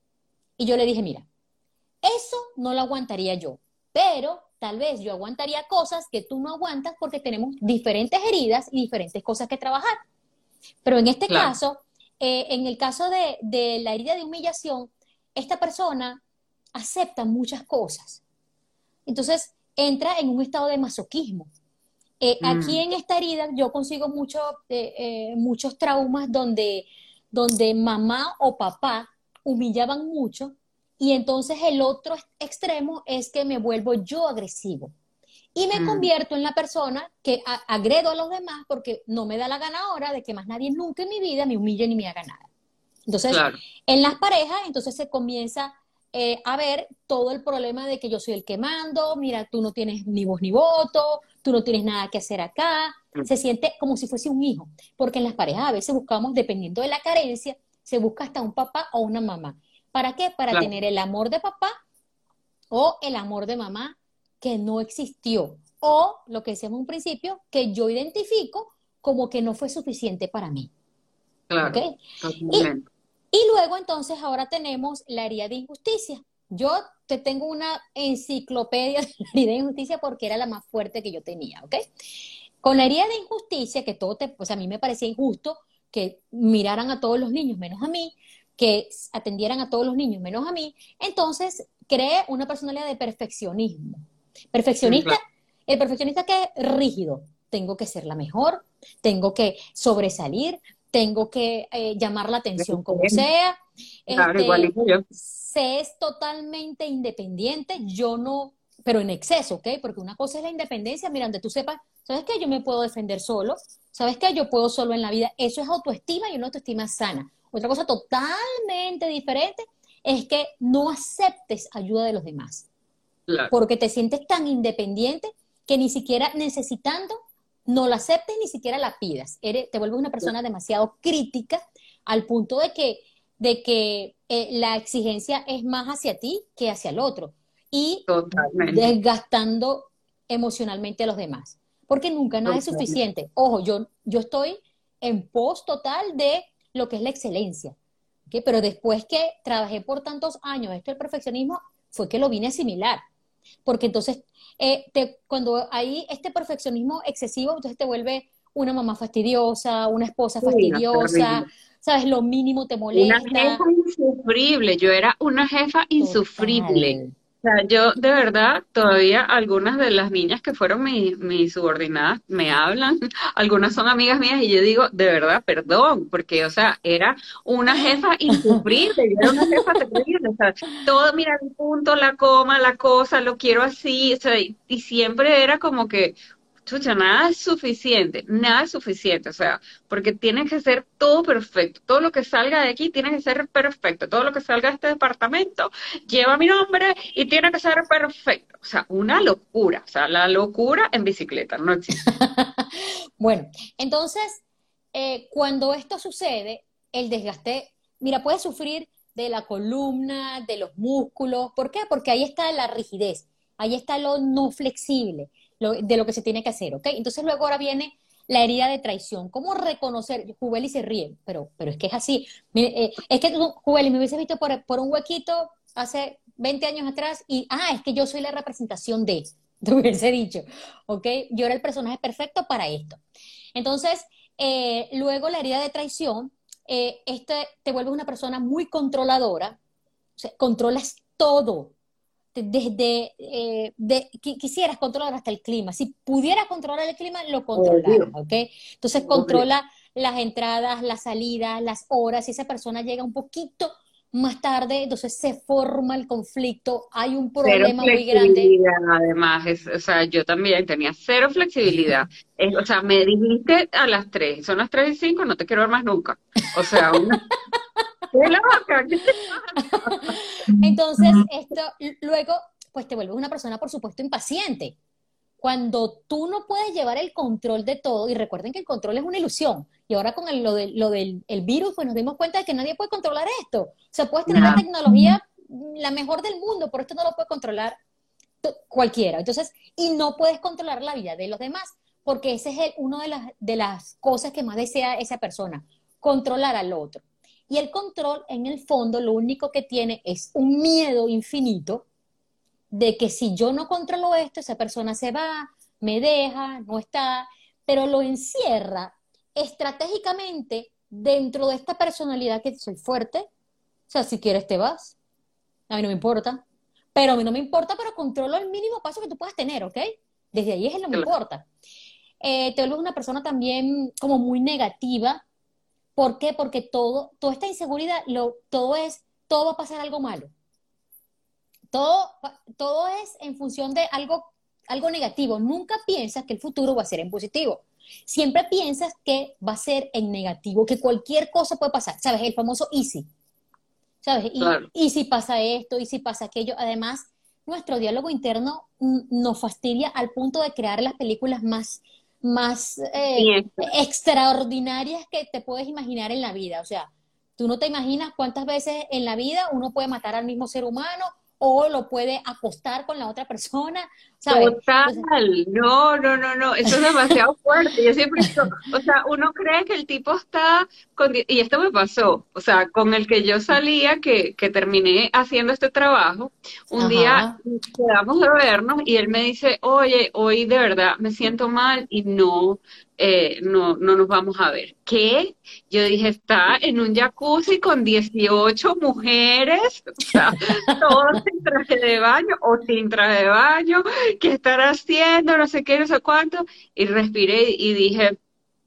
[SPEAKER 3] Y yo le dije, mira, eso no lo aguantaría yo, pero tal vez yo aguantaría cosas que tú no aguantas porque tenemos diferentes heridas y diferentes cosas que trabajar. Pero en este
[SPEAKER 2] Claro,
[SPEAKER 3] caso, en el caso de la herida de humillación, esta persona acepta muchas cosas. Entonces, entra en un estado de masoquismo. Aquí
[SPEAKER 2] mm,
[SPEAKER 3] en esta herida yo consigo muchos traumas donde mamá o papá humillaban mucho y entonces el otro extremo es que me vuelvo yo agresivo y me
[SPEAKER 2] mm,
[SPEAKER 3] convierto en la persona que agredo a los demás porque no me da la gana ahora de que más nadie nunca en mi vida me humille ni me haga nada. Entonces,
[SPEAKER 2] claro,
[SPEAKER 3] en las parejas, entonces se comienza a ver todo el problema de que yo soy el que mando, mira, tú no tienes ni voz ni voto, tú no tienes nada que hacer acá.
[SPEAKER 2] mm,
[SPEAKER 3] Se siente como si fuese un hijo, porque en las parejas a veces buscamos, dependiendo de la carencia, se busca hasta un papá o una mamá. ¿Para qué? Para
[SPEAKER 2] claro,
[SPEAKER 3] tener el amor de papá o el amor de mamá que no existió. O lo que decíamos en un principio, que yo identifico como que no fue suficiente para mí. ¿Ok?
[SPEAKER 2] claro,
[SPEAKER 3] Y
[SPEAKER 2] totalmente.
[SPEAKER 3] y luego entonces ahora tenemos la herida de injusticia. Yo te tengo una enciclopedia de la herida de injusticia porque era la más fuerte que yo tenía, ¿ok? Con la herida de injusticia, que pues a mí me parecía injusto que miraran a todos los niños menos a mí, que atendieran a todos los niños menos a mí, entonces creé una personalidad de perfeccionismo. Perfeccionista,
[SPEAKER 2] Claro.
[SPEAKER 3] el perfeccionista que es rígido, tengo que ser la mejor, tengo que sobresalir, tengo que llamar la atención como sea,
[SPEAKER 2] Claro, igualito yo.
[SPEAKER 3] se es totalmente independiente, yo no, pero en exceso, ¿ok? Porque una cosa es la independencia, mira, donde tú sepas, ¿sabes qué? Yo me puedo defender solo, ¿sabes qué? Yo puedo solo en la vida, eso es autoestima y una autoestima sana. Otra cosa totalmente diferente es que no aceptes ayuda de los demás,
[SPEAKER 2] Claro,
[SPEAKER 3] porque te sientes tan independiente que ni siquiera necesitando, no la aceptes, ni siquiera la pidas. Te vuelves una persona demasiado crítica al punto de que la exigencia es más hacia ti que hacia el otro y
[SPEAKER 2] totalmente,
[SPEAKER 3] desgastando emocionalmente a los demás. Porque nunca nada es
[SPEAKER 2] totalmente.
[SPEAKER 3] suficiente. Ojo, yo estoy en pos total de lo que es la excelencia. ¿Okay? Pero después que trabajé por tantos años esto del perfeccionismo, fue que lo vine a asimilar. Porque entonces, cuando hay este perfeccionismo excesivo, entonces te vuelve una mamá fastidiosa, una esposa
[SPEAKER 2] Sí, no,
[SPEAKER 3] fastidiosa,
[SPEAKER 2] terrible.
[SPEAKER 3] ¿sabes? Lo mínimo te
[SPEAKER 2] Una jefa
[SPEAKER 3] molesta.
[SPEAKER 2] insufrible, yo era una jefa insufrible.
[SPEAKER 3] Total.
[SPEAKER 2] O sea, yo de verdad, todavía algunas de las niñas que fueron mis subordinadas me hablan, algunas son amigas mías y yo digo, de verdad, perdón, porque, o sea, era una jefa insufrible, yo era una jefa terrible, o sea, todo, mira, el punto, la coma, la cosa, lo quiero así, o sea, y siempre era como que, chucha, nada es suficiente, o sea, porque tiene que ser todo perfecto, todo lo que salga de aquí tiene que ser perfecto, todo lo que salga de este departamento lleva mi nombre y tiene que ser perfecto, o sea, una locura, o sea, la locura en bicicleta, no existe.
[SPEAKER 3] Bueno, entonces, cuando esto sucede, el desgaste, mira, puedes sufrir de la columna, de los músculos. ¿Por qué? Porque ahí está la rigidez, ahí está lo no flexible, de lo que se tiene que hacer, ¿ok? Entonces luego ahora viene la herida de traición. ¿Cómo reconocer? Jubeli se ríe, pero es que es así. Es que tú, Jubeli, me hubiese visto por un huequito hace 20 años atrás y, es que yo soy la representación de, te hubiese dicho. ¿Ok? Yo era el personaje perfecto para esto. Entonces, luego la herida de traición, te vuelves una persona muy controladora, o sea, controlas todo. Desde, quisieras controlar hasta el clima. Si pudieras controlar el clima, lo controlaras,
[SPEAKER 2] Obvio,
[SPEAKER 3] ¿ok? Entonces
[SPEAKER 2] obvio.
[SPEAKER 3] controla las entradas, las salidas, las horas. Si esa persona llega un poquito más tarde, entonces se forma el conflicto, hay un
[SPEAKER 2] Cero
[SPEAKER 3] problema muy grande.
[SPEAKER 2] flexibilidad, además, o sea, yo también tenía cero flexibilidad. O sea, me dijiste a las 3, son las 3:05, no te quiero ver más nunca. O sea, una, ¡qué loca! ¿Qué te pasa?
[SPEAKER 3] Entonces, luego, pues te vuelves una persona, por supuesto, impaciente. Cuando tú no puedes llevar el control de todo, y recuerden que el control es una ilusión, y ahora con lo del el virus, pues nos dimos cuenta de que nadie puede controlar esto. O sea, puedes tener la
[SPEAKER 2] Nada.
[SPEAKER 3] tecnología la mejor del mundo, pero esto no lo puede controlar cualquiera. Entonces, y no puedes controlar la vida de los demás, porque ese es uno de las cosas que más desea esa persona, controlar al otro. Y el control, en el fondo, lo único que tiene es un miedo infinito de que si yo no controlo esto, esa persona se va, me deja, no está, pero lo encierra estratégicamente dentro de esta personalidad que soy fuerte. O sea, si quieres te vas, a mí no me importa, pero a mí no me importa, pero controlo el mínimo paso que tú puedas tener, ¿ok? Desde ahí es el no me importa. Te vuelves una persona también como muy negativa. ¿Por qué? Porque toda esta inseguridad, todo va a pasar algo malo. Todo es en función de algo negativo. Nunca piensas que el futuro va a ser en positivo. Siempre piensas que va a ser en negativo, que cualquier cosa puede pasar. ¿Sabes? El famoso easy. ¿Sabes?
[SPEAKER 2] Claro.
[SPEAKER 3] Y si pasa esto, y si pasa aquello. Además, nuestro diálogo interno nos fastidia al punto de crear las películas más
[SPEAKER 2] Bien,
[SPEAKER 3] extraordinarias que te puedes imaginar en la vida. O sea, tú no te imaginas cuántas veces en la vida uno puede matar al mismo ser humano o lo puede acostar con la otra persona, ¿sabes?
[SPEAKER 2] Total,
[SPEAKER 3] Entonces,
[SPEAKER 2] no, eso es demasiado fuerte. Yo siempre digo, o sea, uno cree que el tipo está y esto me pasó, o sea, con el que yo salía, que terminé haciendo este trabajo, un día
[SPEAKER 3] ajá,
[SPEAKER 2] quedamos de vernos y él me dice, oye, hoy de verdad me siento mal y no nos vamos a ver. ¿Qué? Yo dije, está en un jacuzzi con 18 mujeres, o sea, todas en traje de baño o sin traje de baño. ¿Qué estar haciendo? No sé qué, no sé cuánto. Y respiré y dije,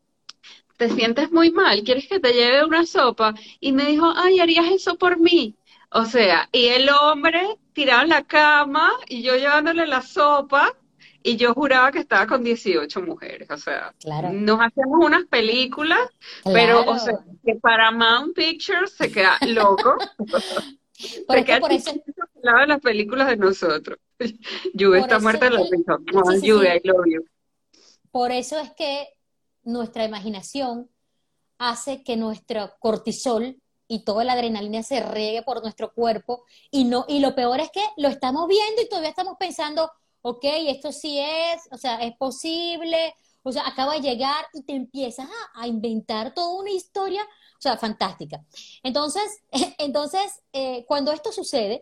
[SPEAKER 2] ¿te sientes muy mal? ¿Quieres que te lleve una sopa? Y me dijo, ay, ¿harías eso por mí? O sea, y el hombre tirado en la cama y yo llevándole la sopa y yo juraba que estaba con 18 mujeres. O sea,
[SPEAKER 3] claro,
[SPEAKER 2] nos hacemos unas películas, pero, o sea,
[SPEAKER 3] claro.
[SPEAKER 2] que Paramount Pictures se queda loco,
[SPEAKER 3] Pero
[SPEAKER 2] se
[SPEAKER 3] es que
[SPEAKER 2] queda chiquito al lado de las películas de nosotros. Lluvia
[SPEAKER 3] por
[SPEAKER 2] está
[SPEAKER 3] eso
[SPEAKER 2] muerta
[SPEAKER 3] es
[SPEAKER 2] de la
[SPEAKER 3] que,
[SPEAKER 2] risa.
[SPEAKER 3] sí,
[SPEAKER 2] No,
[SPEAKER 3] sí,
[SPEAKER 2] Lluvia, I
[SPEAKER 3] sí,
[SPEAKER 2] love you.
[SPEAKER 3] por eso es que nuestra imaginación hace que nuestro cortisol y toda la adrenalina se riegue por nuestro cuerpo y no, y lo peor es que lo estamos viendo y todavía estamos pensando, ok, esto sí es, o sea, es posible, o sea, acaba de llegar y te empiezas a inventar toda una historia, o sea, fantástica. Entonces, cuando esto sucede,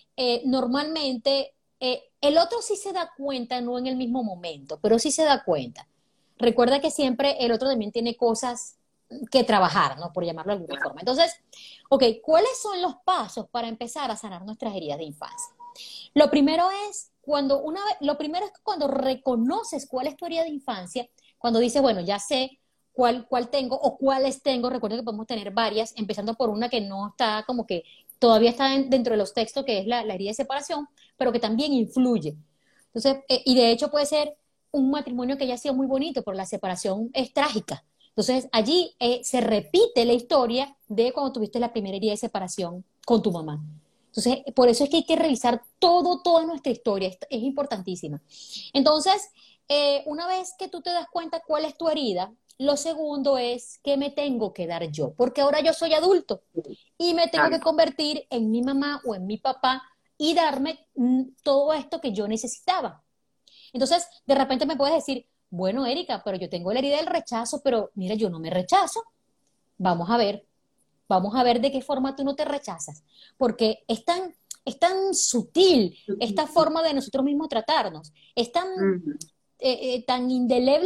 [SPEAKER 3] normalmente el otro sí se da cuenta, no en el mismo momento, pero sí se da cuenta. Recuerda que siempre el otro también tiene cosas que trabajar, ¿no? Por llamarlo de alguna forma. Entonces, ok, ¿cuáles son los pasos para empezar a sanar nuestras heridas de infancia? Lo primero es lo primero es cuando reconoces cuál es tu herida de infancia, cuando dices, bueno, ya sé cuál tengo o cuáles tengo, recuerda que podemos tener varias, empezando por una que no está como que todavía está dentro de los textos, que es la herida de separación, pero que también influye. Entonces, y de hecho puede ser un matrimonio que haya sido muy bonito, pero la separación es trágica. Entonces, allí se repite la historia de cuando tuviste la primera herida de separación con tu mamá. Entonces, por eso es que hay que revisar toda nuestra historia, es importantísima. Entonces, una vez que tú te das cuenta cuál es tu herida, lo segundo es qué me tengo que dar yo, porque ahora yo soy adulto y me tengo que
[SPEAKER 2] Exacto.
[SPEAKER 3] convertir en mi mamá o en mi papá y darme todo esto que yo necesitaba. Entonces, de repente me puedes decir, bueno, Erika, pero yo tengo la herida del rechazo, pero mira, yo no me rechazo. Vamos a ver, vamos a ver de qué forma tú no te rechazas, porque es tan sutil esta forma de nosotros mismos tratarnos, es
[SPEAKER 2] Ujú.
[SPEAKER 3] tan indeleble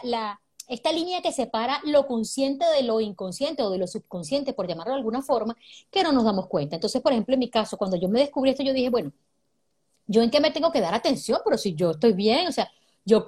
[SPEAKER 3] esta línea que separa lo consciente de lo inconsciente o de lo subconsciente, por llamarlo de alguna forma, que no nos damos cuenta. Entonces, por ejemplo, en mi caso, cuando yo me descubrí esto, yo dije, bueno, ¿yo en qué me tengo que dar atención? Pero si yo estoy bien, o sea, yo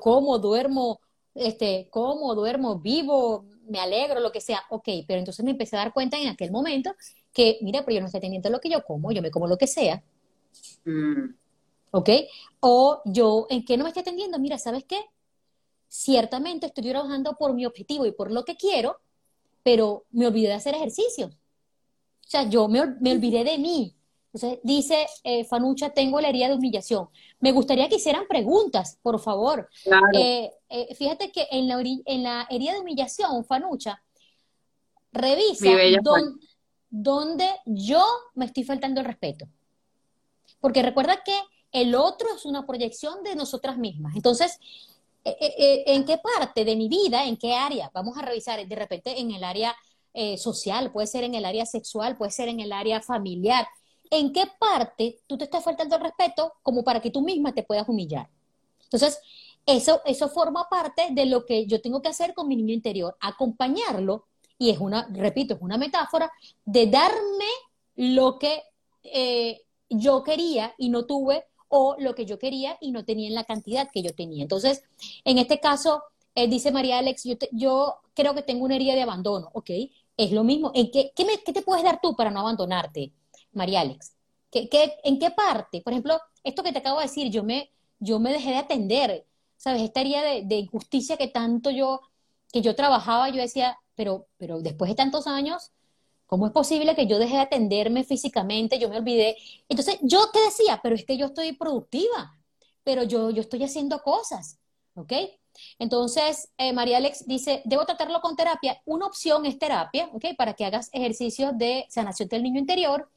[SPEAKER 3] como, duermo, vivo, me alegro, lo que sea, ok, pero entonces me empecé a dar cuenta en aquel momento que, mira, pero yo no estoy teniendo lo que yo me como lo que sea,
[SPEAKER 2] Mm.
[SPEAKER 3] ¿ok? O yo, ¿en qué no me estoy atendiendo? Mira, ¿sabes qué? Ciertamente estoy trabajando por mi objetivo y por lo que quiero, pero me olvidé de hacer ejercicio. O sea, me olvidé de mí. Entonces, dice Fanucha, tengo la herida de humillación. Me gustaría que hicieran preguntas, por favor.
[SPEAKER 2] Claro,
[SPEAKER 3] Fíjate que en la herida de humillación, Fanucha,
[SPEAKER 2] mi
[SPEAKER 3] revisa
[SPEAKER 2] bella Fanny.
[SPEAKER 3] dónde yo me estoy faltando el respeto. Porque recuerda que el otro es una proyección de nosotras mismas. Entonces, ¿en qué parte de mi vida, en qué área? Vamos a revisar de repente en el área social, puede ser en el área sexual, puede ser en el área familiar. ¿En qué parte tú te estás faltando el respeto como para que tú misma te puedas humillar? Entonces, eso forma parte de lo que yo tengo que hacer con mi niño interior, acompañarlo, y repito, es una metáfora de darme lo que yo quería y no tuve, o lo que yo quería y no tenía en la cantidad que yo tenía. Entonces, en este caso, dice María Alex, yo creo que tengo una herida de abandono, ¿ok? Es lo mismo. ¿Qué te puedes dar tú para no abandonarte, María Alex? ¿En qué parte? Por ejemplo, esto que te acabo de decir, yo me dejé de atender, ¿sabes? Esta herida de injusticia que yo trabajaba, yo decía, pero después de tantos años, ¿cómo es posible que yo deje de atenderme físicamente? Yo me olvidé. Entonces, yo te decía, pero es que yo estoy productiva, pero yo estoy haciendo cosas, ¿ok? Entonces, María Alex dice, debo tratarlo con terapia. Una opción es terapia, ¿ok? Para que hagas ejercicios de sanación del niño interior.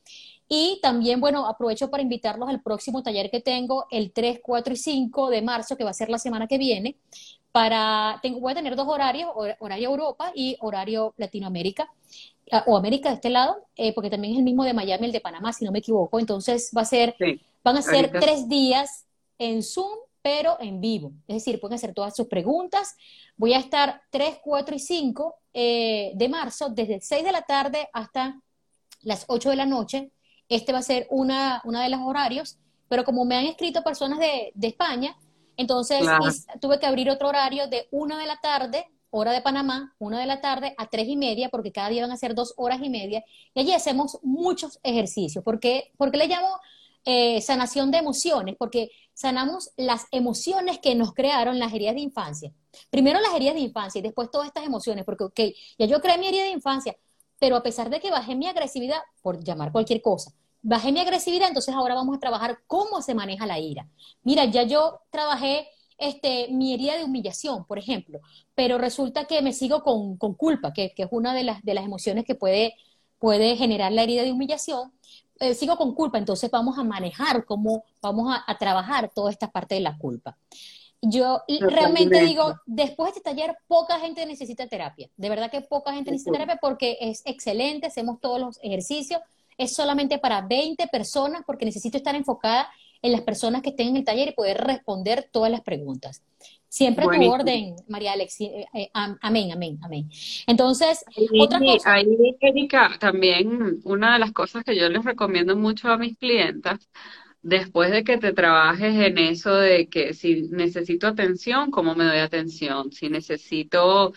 [SPEAKER 3] Y también, bueno, aprovecho para invitarlos al próximo taller que tengo el 3, 4 y 5 de marzo, que va a ser la semana que viene. Voy a tener dos horarios, horario Europa y horario Latinoamérica, o América de este lado, porque también es el mismo de Miami, el de Panamá, si no me equivoco. Entonces
[SPEAKER 2] Sí,
[SPEAKER 3] van a ser
[SPEAKER 2] ahorita
[SPEAKER 3] 3 días en Zoom, pero en vivo. Es decir, pueden hacer todas sus preguntas. Voy a estar 3, 4 y 5 de marzo, desde 6 de la tarde hasta las 8 de la noche. Este va a ser una de los horarios, pero como me han escrito personas de España, entonces
[SPEAKER 2] claro.
[SPEAKER 3] tuve que abrir otro horario de 1 de la tarde, hora de Panamá, 1 de la tarde a 3:30, porque cada día van a ser 2 horas y media, y allí hacemos muchos ejercicios. ¿Por qué le llamo sanación de emociones? Porque sanamos las emociones que nos crearon las heridas de infancia. Primero las heridas de infancia y después todas estas emociones, porque, ok, ya yo creé mi herida de infancia, pero a pesar de que bajé mi agresividad, por llamar cualquier cosa, bajé mi agresividad, entonces ahora vamos a trabajar cómo se maneja la ira. Mira, ya yo trabajé mi herida de humillación, por ejemplo, pero resulta que me sigo con culpa, que es una de las emociones que puede generar la herida de humillación. Sigo con culpa, entonces vamos a manejar cómo vamos a trabajar toda esta parte de la culpa. Yo realmente
[SPEAKER 2] Totalmente.
[SPEAKER 3] digo, después de este taller, poca gente necesita terapia. De verdad que poca gente necesita terapia porque es excelente, hacemos todos los ejercicios. Es solamente para 20 personas porque necesito estar enfocada en las personas que estén en el taller y poder responder todas las preguntas. Siempre a tu
[SPEAKER 2] Buenísimo.
[SPEAKER 3] orden, María Alex. Amén, amén, amén. Entonces, otra
[SPEAKER 2] Ahí,
[SPEAKER 3] cosa,
[SPEAKER 2] ahí, Erika, también una de las cosas que yo les recomiendo mucho a mis clientas, después de que te trabajes en eso de que si necesito atención, ¿cómo me doy atención? Si necesito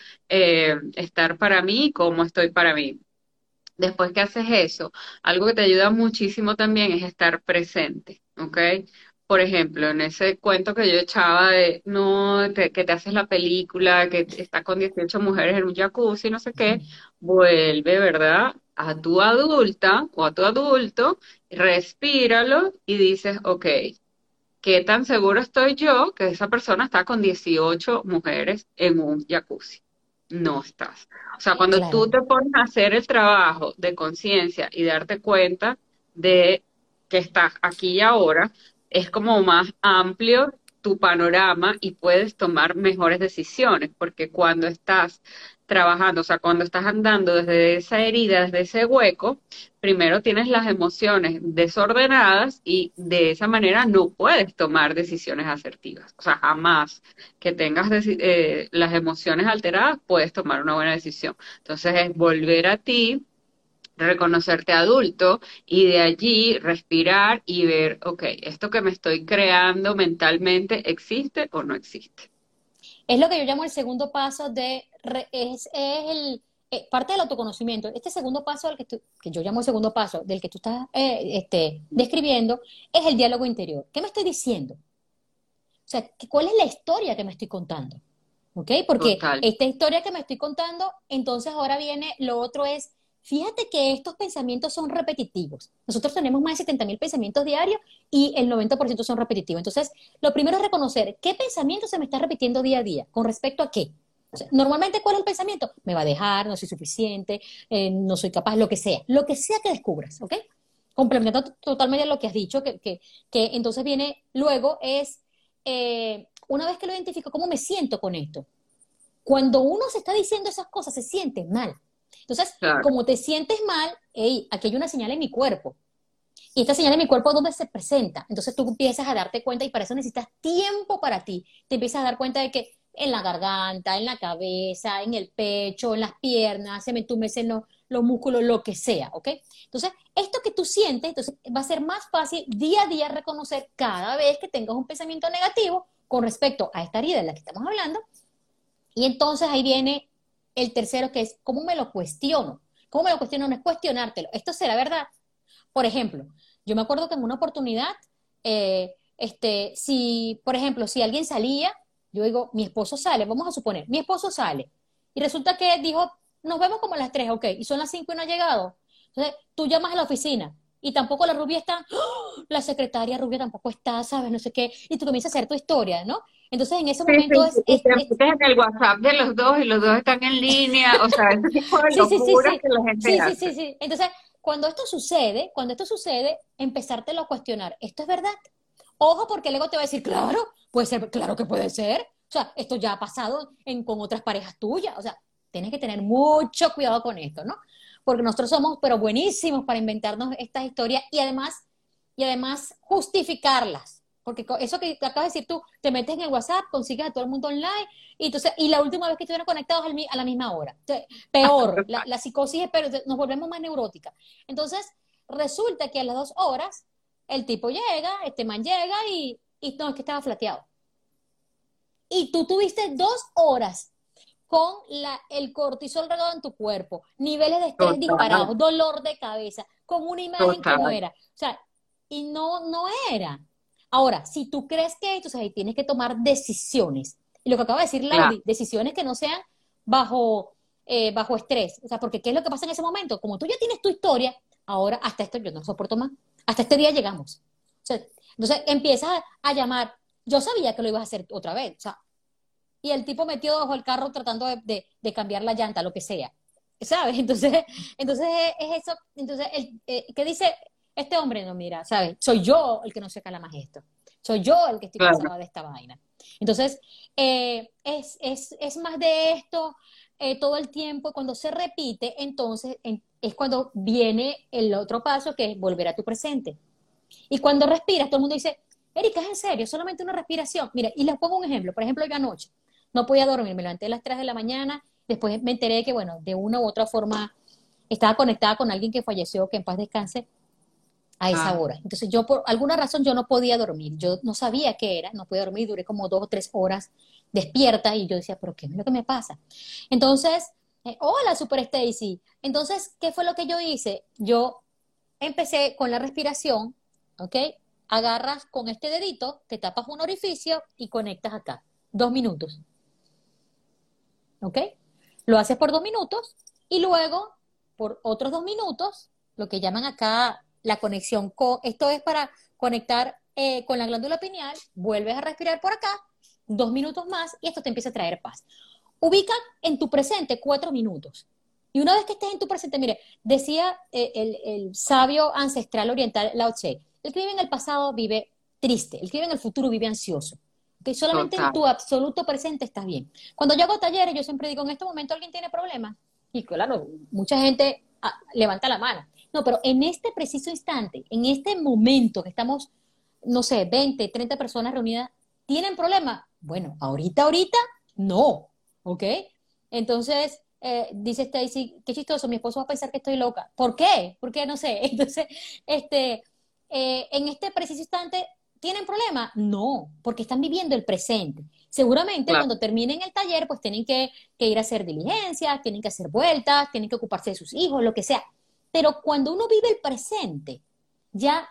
[SPEAKER 2] estar para mí, ¿cómo estoy para mí? Después que haces eso, algo que te ayuda muchísimo también es estar presente, ¿ok? Por ejemplo, en ese cuento que yo echaba de, no, que te haces la película, que estás con 18 mujeres en un jacuzzi, no sé qué, vuelve, ¿verdad? A tu adulta o a tu adulto, respíralo y dices, ok, ¿qué tan seguro estoy yo que esa persona está con 18 mujeres en un jacuzzi? No estás. O sea, cuando tú
[SPEAKER 3] claro.
[SPEAKER 2] te pones a hacer el trabajo de conciencia y darte cuenta de que estás aquí y ahora, es como más amplio tu panorama y puedes tomar mejores decisiones, porque cuando estás trabajando, o sea, cuando estás andando desde esa herida, desde ese hueco, primero tienes las emociones desordenadas y de esa manera no puedes tomar decisiones asertivas. O sea, jamás que tengas las emociones alteradas puedes tomar una buena decisión. Entonces es volver a ti, reconocerte adulto y de allí respirar y ver, ok, esto que me estoy creando mentalmente existe o no existe.
[SPEAKER 3] Es lo que yo llamo el segundo paso parte del autoconocimiento. Este segundo paso que yo llamo el segundo paso, del que tú estás describiendo, es el diálogo interior. ¿Qué me estoy diciendo? O sea, ¿cuál es la historia que me estoy contando? ¿Ok? Porque
[SPEAKER 2] Total.
[SPEAKER 3] esta historia que me estoy contando, entonces ahora viene lo otro es, fíjate que estos pensamientos son repetitivos. Nosotros tenemos más de 70.000 pensamientos diarios y el 90% son repetitivos. Entonces, lo primero es reconocer qué pensamiento se me está repitiendo día a día, con respecto a qué. O sea, normalmente, ¿cuál es el pensamiento? Me va a dejar, no soy suficiente, no soy capaz, lo que sea que descubras, ¿ok? Complementando totalmente lo que has dicho, que entonces viene luego es, una vez que lo identifico, ¿cómo me siento con esto? Cuando uno se está diciendo esas cosas, se siente mal. Entonces,
[SPEAKER 2] Claro.
[SPEAKER 3] como te sientes mal, hey, aquí hay una señal en mi cuerpo. Y esta señal en mi cuerpo, ¿dónde se presenta? Entonces tú empiezas a darte cuenta y para eso necesitas tiempo para ti. Te empiezas a dar cuenta de que en la garganta, en la cabeza, en el pecho, en las piernas, se me entumecen los músculos, lo que sea, ¿ok? Entonces, esto que tú sientes, entonces va a ser más fácil día a día reconocer cada vez que tengas un pensamiento negativo con respecto a esta herida de la que estamos hablando. Y entonces ahí viene el tercero, que es cómo me lo cuestiono. ¿Cómo me lo cuestiono? No es cuestionártelo. ¿Esto será verdad? Por ejemplo, yo me acuerdo que en una oportunidad, si, por ejemplo, si alguien salía, yo digo, mi esposo sale, vamos a suponer, mi esposo sale, y resulta que dijo, nos vemos como a las 3, ok, y son las 5 y no ha llegado. Entonces, tú llamas a la oficina, y tampoco la rubia está, ¡oh! La secretaria rubia tampoco está, ¿sabes? No sé qué, y tú comienzas a hacer tu historia, ¿no? Entonces, en ese
[SPEAKER 2] Sí,
[SPEAKER 3] momento
[SPEAKER 2] sí, sí, y te metes en el WhatsApp de los dos y los dos están en línea, o sea, ese tipo de
[SPEAKER 3] sí, sí, sí,
[SPEAKER 2] locuras
[SPEAKER 3] sí.
[SPEAKER 2] que la gente
[SPEAKER 3] Sí, sí, sí,
[SPEAKER 2] hace.
[SPEAKER 3] sí. Entonces, cuando esto sucede, empezártelo a cuestionar. ¿Esto es verdad? Ojo, porque el ego te va a decir, claro, puede ser, claro que puede ser. O sea, esto ya ha pasado con otras parejas tuyas. O sea, tienes que tener mucho cuidado con esto, ¿no? Porque nosotros somos, pero buenísimos para inventarnos estas historias y además justificarlas. Porque eso que acabas de decir tú, te metes en el WhatsApp, consigues a todo el mundo online, y entonces, y la última vez que estuvieron conectados a la misma hora. Entonces, peor, la psicosis es peor, nos volvemos más neuróticas. Entonces, resulta que a las 2 horas, el tipo llega, este man llega y no, es que estaba flateado. Y tú tuviste 2 horas con el cortisol regado en tu cuerpo, niveles de estrés
[SPEAKER 2] Total,
[SPEAKER 3] disparados, dolor de cabeza, con una imagen que no
[SPEAKER 2] total.
[SPEAKER 3] era. O sea, y no era. Ahora, si tú crees que, entonces ahí tienes que tomar decisiones. Y lo que acaba de decir
[SPEAKER 2] Claro,
[SPEAKER 3] Laudi, decisiones que no sean bajo estrés. O sea, porque ¿qué es lo que pasa en ese momento? Como tú ya tienes tu historia, ahora hasta esto yo no lo soporto más. Hasta este día llegamos. O sea, entonces empiezas a llamar. Yo sabía que lo ibas a hacer otra vez. O sea, y el tipo metido bajo el carro tratando de cambiar la llanta, lo que sea. ¿Sabes? Entonces es eso. Entonces, ¿qué dice este hombre? No, mira, ¿sabes? Soy yo el que no se cala más esto. Soy yo el que estoy
[SPEAKER 2] claro.
[SPEAKER 3] cansado de esta vaina. Entonces, es más de esto todo el tiempo. Cuando se repite, entonces es cuando viene el otro paso, que es volver a tu presente. Y cuando respiras, todo el mundo dice, Erika, es en serio, solamente una respiración. Mira, y les pongo un ejemplo. Por ejemplo, yo anoche no podía dormir, me levanté a las 3 de la mañana, después me enteré que, bueno, de una u otra forma estaba conectada con alguien que falleció, que en paz descanse, a esa
[SPEAKER 2] Ah,
[SPEAKER 3] hora. Entonces yo, por alguna razón, yo no podía dormir. Yo no sabía qué era, no podía dormir, duré como 2 o 3 horas despierta y yo decía, pero ¿qué es lo que me pasa? Entonces, hola, Super Stacy. Entonces, ¿qué fue lo que yo hice? Yo empecé con la respiración, ¿ok? Agarras con este dedito, te tapas un orificio y conectas acá. 2 minutos, ¿ok? Lo haces por 2 minutos y luego por otros 2 minutos, lo que llaman acá la conexión esto es para conectar con la glándula pineal, vuelves a respirar por acá, 2 minutos más y esto te empieza a traer paz. Ubica en tu presente 4 minutos. Y una vez que estés en tu presente, mire, decía el sabio ancestral oriental Lao Tse, el que vive en el pasado vive triste, el que vive en el futuro vive ansioso. Que solamente en
[SPEAKER 2] total.
[SPEAKER 3] tu absoluto presente estás bien. Cuando yo hago talleres, yo siempre digo, en este momento alguien tiene problemas. Y claro, mucha gente levanta la mano. No, pero en este preciso instante, en este momento que estamos, no sé, 20, 30 personas reunidas, ¿tienen problemas? Bueno, ahorita, no. ¿Ok? Entonces, dice Stacy, qué chistoso, mi esposo va a pensar que estoy loca. ¿Por qué? ¿Por qué? No sé. Entonces, este, en este preciso instante, ¿tienen problema? No, porque están viviendo el presente. Seguramente
[SPEAKER 2] Claro.
[SPEAKER 3] cuando terminen el taller, pues tienen que ir a hacer diligencias, tienen que hacer vueltas, tienen que ocuparse de sus hijos, lo que sea. Pero cuando uno vive el presente, ya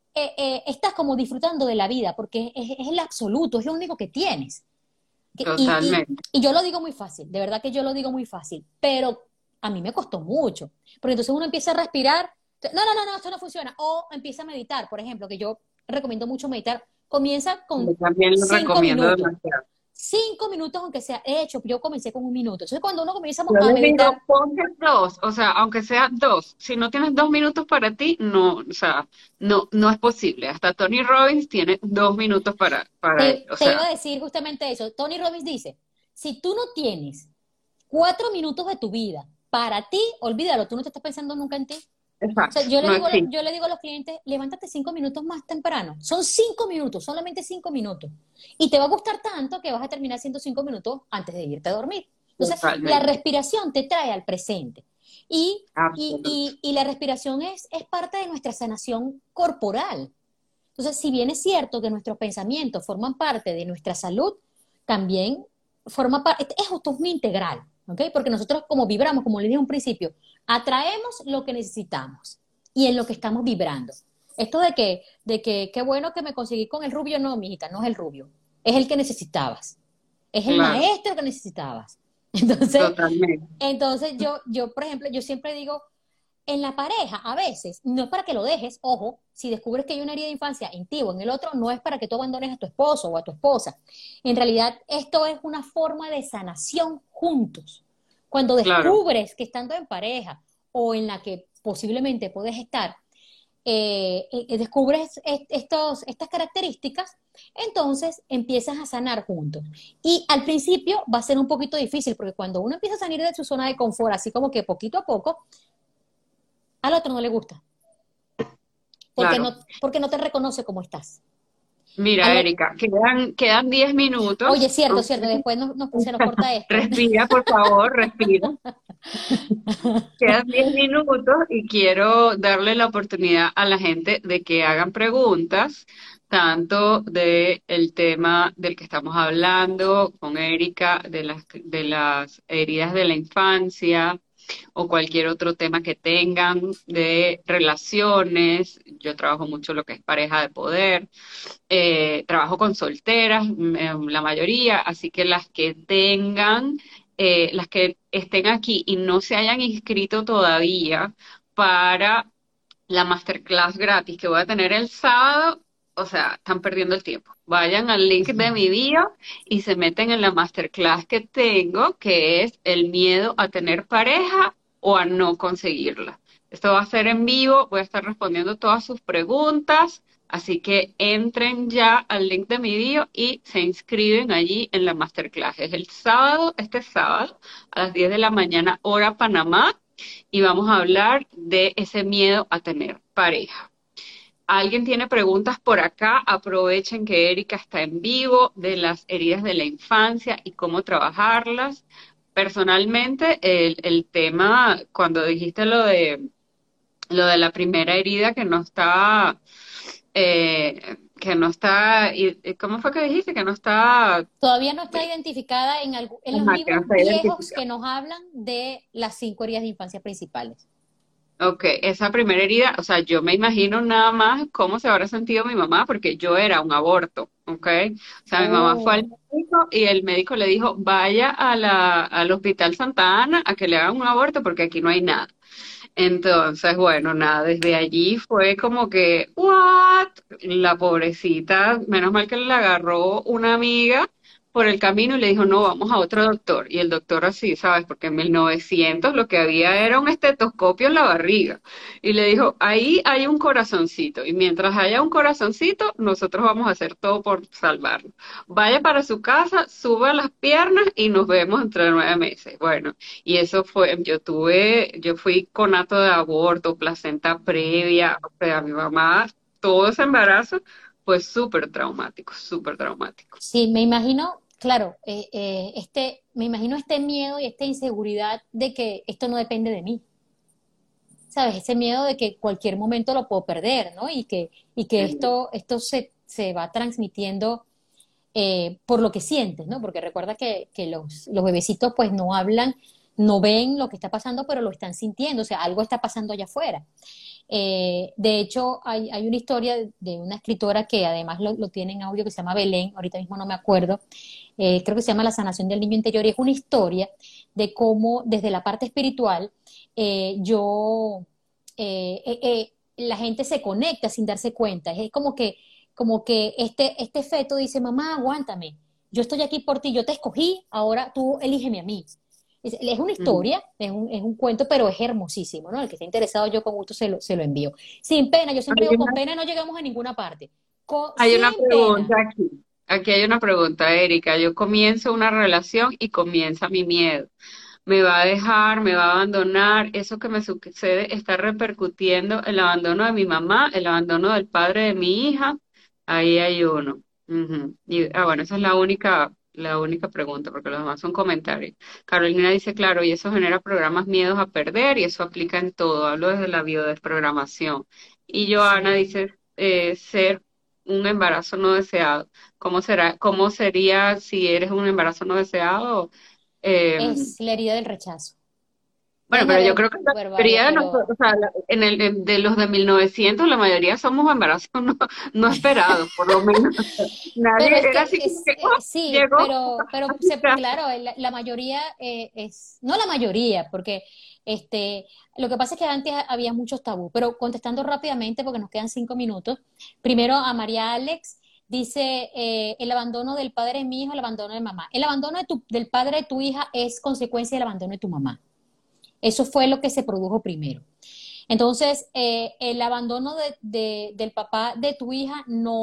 [SPEAKER 3] estás como disfrutando de la vida, porque es el absoluto, es lo único que tienes.
[SPEAKER 2] Totalmente.
[SPEAKER 3] Y yo lo digo muy fácil, de verdad que yo lo digo muy fácil, pero a mí me costó mucho, porque entonces uno empieza a respirar, no, esto no funciona, o empieza a meditar, por ejemplo, que yo recomiendo mucho meditar, comienza
[SPEAKER 2] Yo
[SPEAKER 3] con
[SPEAKER 2] también lo
[SPEAKER 3] cinco
[SPEAKER 2] recomiendo
[SPEAKER 3] minutos,
[SPEAKER 2] demasiado.
[SPEAKER 3] 5 minutos aunque sea, de hecho, yo comencé con 1 minuto, entonces cuando uno comienza
[SPEAKER 2] Yo
[SPEAKER 3] a
[SPEAKER 2] les digo,
[SPEAKER 3] meditar,
[SPEAKER 2] ponte dos, o sea, aunque sea dos. Si no tienes 2 minutos para ti, no, o sea, no es posible. Hasta Tony Robbins tiene 2 minutos para él, o
[SPEAKER 3] te iba
[SPEAKER 2] sea,
[SPEAKER 3] a decir justamente eso, Tony Robbins dice, si tú no tienes 4 minutos de tu vida para ti, olvídalo, tú no te estás pensando nunca en ti. O sea,
[SPEAKER 2] exacto, no existe.
[SPEAKER 3] yo le digo a los clientes, levántate 5 minutos más temprano. Son 5 minutos, solamente 5 minutos. Y te va a gustar tanto que vas a terminar haciendo 5 minutos antes de irte a dormir. Entonces, la
[SPEAKER 2] Totalmente,
[SPEAKER 3] respiración te trae al presente.
[SPEAKER 2] absoluto.
[SPEAKER 3] Y la respiración es parte de nuestra sanación corporal. Entonces, si bien es cierto que nuestros pensamientos forman parte de nuestra salud, también forma parte, esto es un integral, ¿ok? Porque nosotros como vibramos, como le dije en un principio, atraemos lo que necesitamos y en lo que estamos vibrando. Esto de que qué bueno que me conseguí con el rubio, no, mijita, no es el rubio, es el que necesitabas, es el
[SPEAKER 2] Claro,
[SPEAKER 3] maestro que necesitabas. Entonces,
[SPEAKER 2] totalmente.
[SPEAKER 3] entonces, por ejemplo, yo siempre digo, en la pareja, a veces, no es para que lo dejes, ojo, si descubres que hay una herida de infancia en ti o en el otro, no es para que tú abandones a tu esposo o a tu esposa. En realidad, esto es una forma de sanación juntos. Cuando
[SPEAKER 2] Claro,
[SPEAKER 3] descubres que estando en pareja o en la que posiblemente puedes estar, descubres estas características, entonces empiezas a sanar juntos. Y al principio va a ser un poquito difícil, porque cuando uno empieza a salir de su zona de confort, así como que poquito a poco, al otro no le gusta,
[SPEAKER 2] Claro.
[SPEAKER 3] porque no te reconoce como estás.
[SPEAKER 2] Mira, Erika, quedan 10
[SPEAKER 3] Oye,
[SPEAKER 2] minutos.
[SPEAKER 3] cierto,
[SPEAKER 2] Ok.
[SPEAKER 3] cierto, después se nos corta esto.
[SPEAKER 2] Respira, por favor, respira. Quedan 10 minutos y quiero darle la oportunidad a la gente de que hagan preguntas, tanto de el tema del que estamos hablando con Erika, de las heridas de la infancia, o cualquier otro tema que tengan de relaciones. Yo trabajo mucho lo que es pareja de poder. Trabajo con solteras, la mayoría, así que las que estén aquí y no se hayan inscrito todavía para la masterclass gratis que voy a tener el sábado, o sea, están perdiendo el tiempo. Vayan al link de mi bio y se meten en la masterclass que tengo, que es el miedo a tener pareja o a no conseguirla. Esto va a ser en vivo, voy a estar respondiendo todas sus preguntas, así que entren ya al link de mi bio y se inscriben allí en la masterclass. Es el sábado, este sábado, a las 10 de la mañana, hora Panamá, y vamos a hablar de ese miedo a tener pareja. ¿Alguien tiene preguntas por acá? Aprovechen que Erika está en vivo de las heridas de la infancia y cómo trabajarlas. Personalmente, el tema, cuando dijiste lo de la primera herida que no está, ¿cómo fue que dijiste? Que no está,
[SPEAKER 3] Todavía no está identificada en los
[SPEAKER 2] ajá, que no
[SPEAKER 3] libros
[SPEAKER 2] está
[SPEAKER 3] viejos
[SPEAKER 2] identificada.
[SPEAKER 3] que nos hablan de las 5 heridas de infancia principales.
[SPEAKER 2] Ok, esa primera herida, o sea, yo me imagino nada más cómo se habrá sentido mi mamá, porque yo era un aborto, ok. O sea, mi mamá fue al
[SPEAKER 3] Oh.
[SPEAKER 2] médico y el médico le dijo, vaya al Hospital Santa Ana a que le hagan un aborto porque aquí no hay nada. Entonces, bueno, nada, desde allí fue como que, ¿what? La pobrecita, menos mal que le agarró una amiga por el camino y le dijo, no, vamos a otro doctor. Y el doctor así, ¿sabes? Porque en 1900 lo que había era un estetoscopio en la barriga. Y le dijo, ahí hay un corazoncito. Y mientras haya un corazoncito, nosotros vamos a hacer todo por salvarlo. Vaya para su casa, suba las piernas y nos vemos dentro de 9 meses. Bueno. Y eso fue, yo fui conato de aborto, placenta previa, o sea, mi mamá, todo ese embarazo fue súper traumático, súper traumático.
[SPEAKER 3] Sí, me imagino, claro, me imagino este miedo y esta inseguridad de que esto no depende de mí, ¿sabes? Ese miedo de que cualquier momento lo puedo perder, ¿no? Y que esto se va transmitiendo por lo que sientes, ¿no? Porque recuerda que los bebecitos pues no hablan, no ven lo que está pasando, pero lo están sintiendo, o sea, algo está pasando allá afuera. De hecho, hay una historia de una escritora que además lo tiene en audio que se llama Belén, ahorita mismo no me acuerdo, creo que se llama La sanación del niño interior, y es una historia de cómo desde la parte espiritual la gente se conecta sin darse cuenta, es como que este feto dice, mamá, aguántame, yo estoy aquí por ti, yo te escogí, ahora tú elígeme a mí. Es una
[SPEAKER 2] Ujú.
[SPEAKER 3] historia, es un cuento, pero es hermosísimo, ¿no? El que esté interesado, yo con gusto se lo envío. Sin pena, yo siempre
[SPEAKER 2] Hay
[SPEAKER 3] digo, con
[SPEAKER 2] una,
[SPEAKER 3] pena no llegamos a ninguna parte.
[SPEAKER 2] hay una
[SPEAKER 3] Sin
[SPEAKER 2] pregunta
[SPEAKER 3] pena.
[SPEAKER 2] aquí. Aquí hay una pregunta, Erika. Yo comienzo una relación y comienza mi miedo. Me va a dejar, me va a abandonar. Eso que me sucede está repercutiendo el abandono de mi mamá, el abandono del padre de mi hija. Ahí hay uno. Ujú. Bueno, esa es la única pregunta, porque los demás son comentarios. Carolina dice, claro, y eso genera programas miedos a perder, y eso aplica en todo. Hablo desde la biodesprogramación. Y Joana
[SPEAKER 3] Sí.
[SPEAKER 2] dice, ser un embarazo no deseado. ¿Cómo será, cómo sería si eres un embarazo no deseado? Em,
[SPEAKER 3] Es la herida del rechazo.
[SPEAKER 2] bueno,
[SPEAKER 3] Deben
[SPEAKER 2] pero yo
[SPEAKER 3] haber
[SPEAKER 2] creo que la
[SPEAKER 3] varias,
[SPEAKER 2] mayoría de nosotros,
[SPEAKER 3] pero
[SPEAKER 2] o sea, de los de 1900, la mayoría somos embarazos no esperados, por lo menos.
[SPEAKER 3] Pero
[SPEAKER 2] Nadie
[SPEAKER 3] es
[SPEAKER 2] era
[SPEAKER 3] que
[SPEAKER 2] así como que, oh,
[SPEAKER 3] sí,
[SPEAKER 2] llegó
[SPEAKER 3] pero
[SPEAKER 2] a mi casa.
[SPEAKER 3] claro, la mayoría no la mayoría, porque lo que pasa es que antes había muchos tabú, pero contestando rápidamente, porque nos quedan 5 minutos, primero a María Alex dice, el abandono del padre de mi hijo, el abandono de mamá. El abandono del padre de tu hija es consecuencia del abandono de tu mamá. Eso fue lo que se produjo primero. Entonces, el abandono del papá de tu hija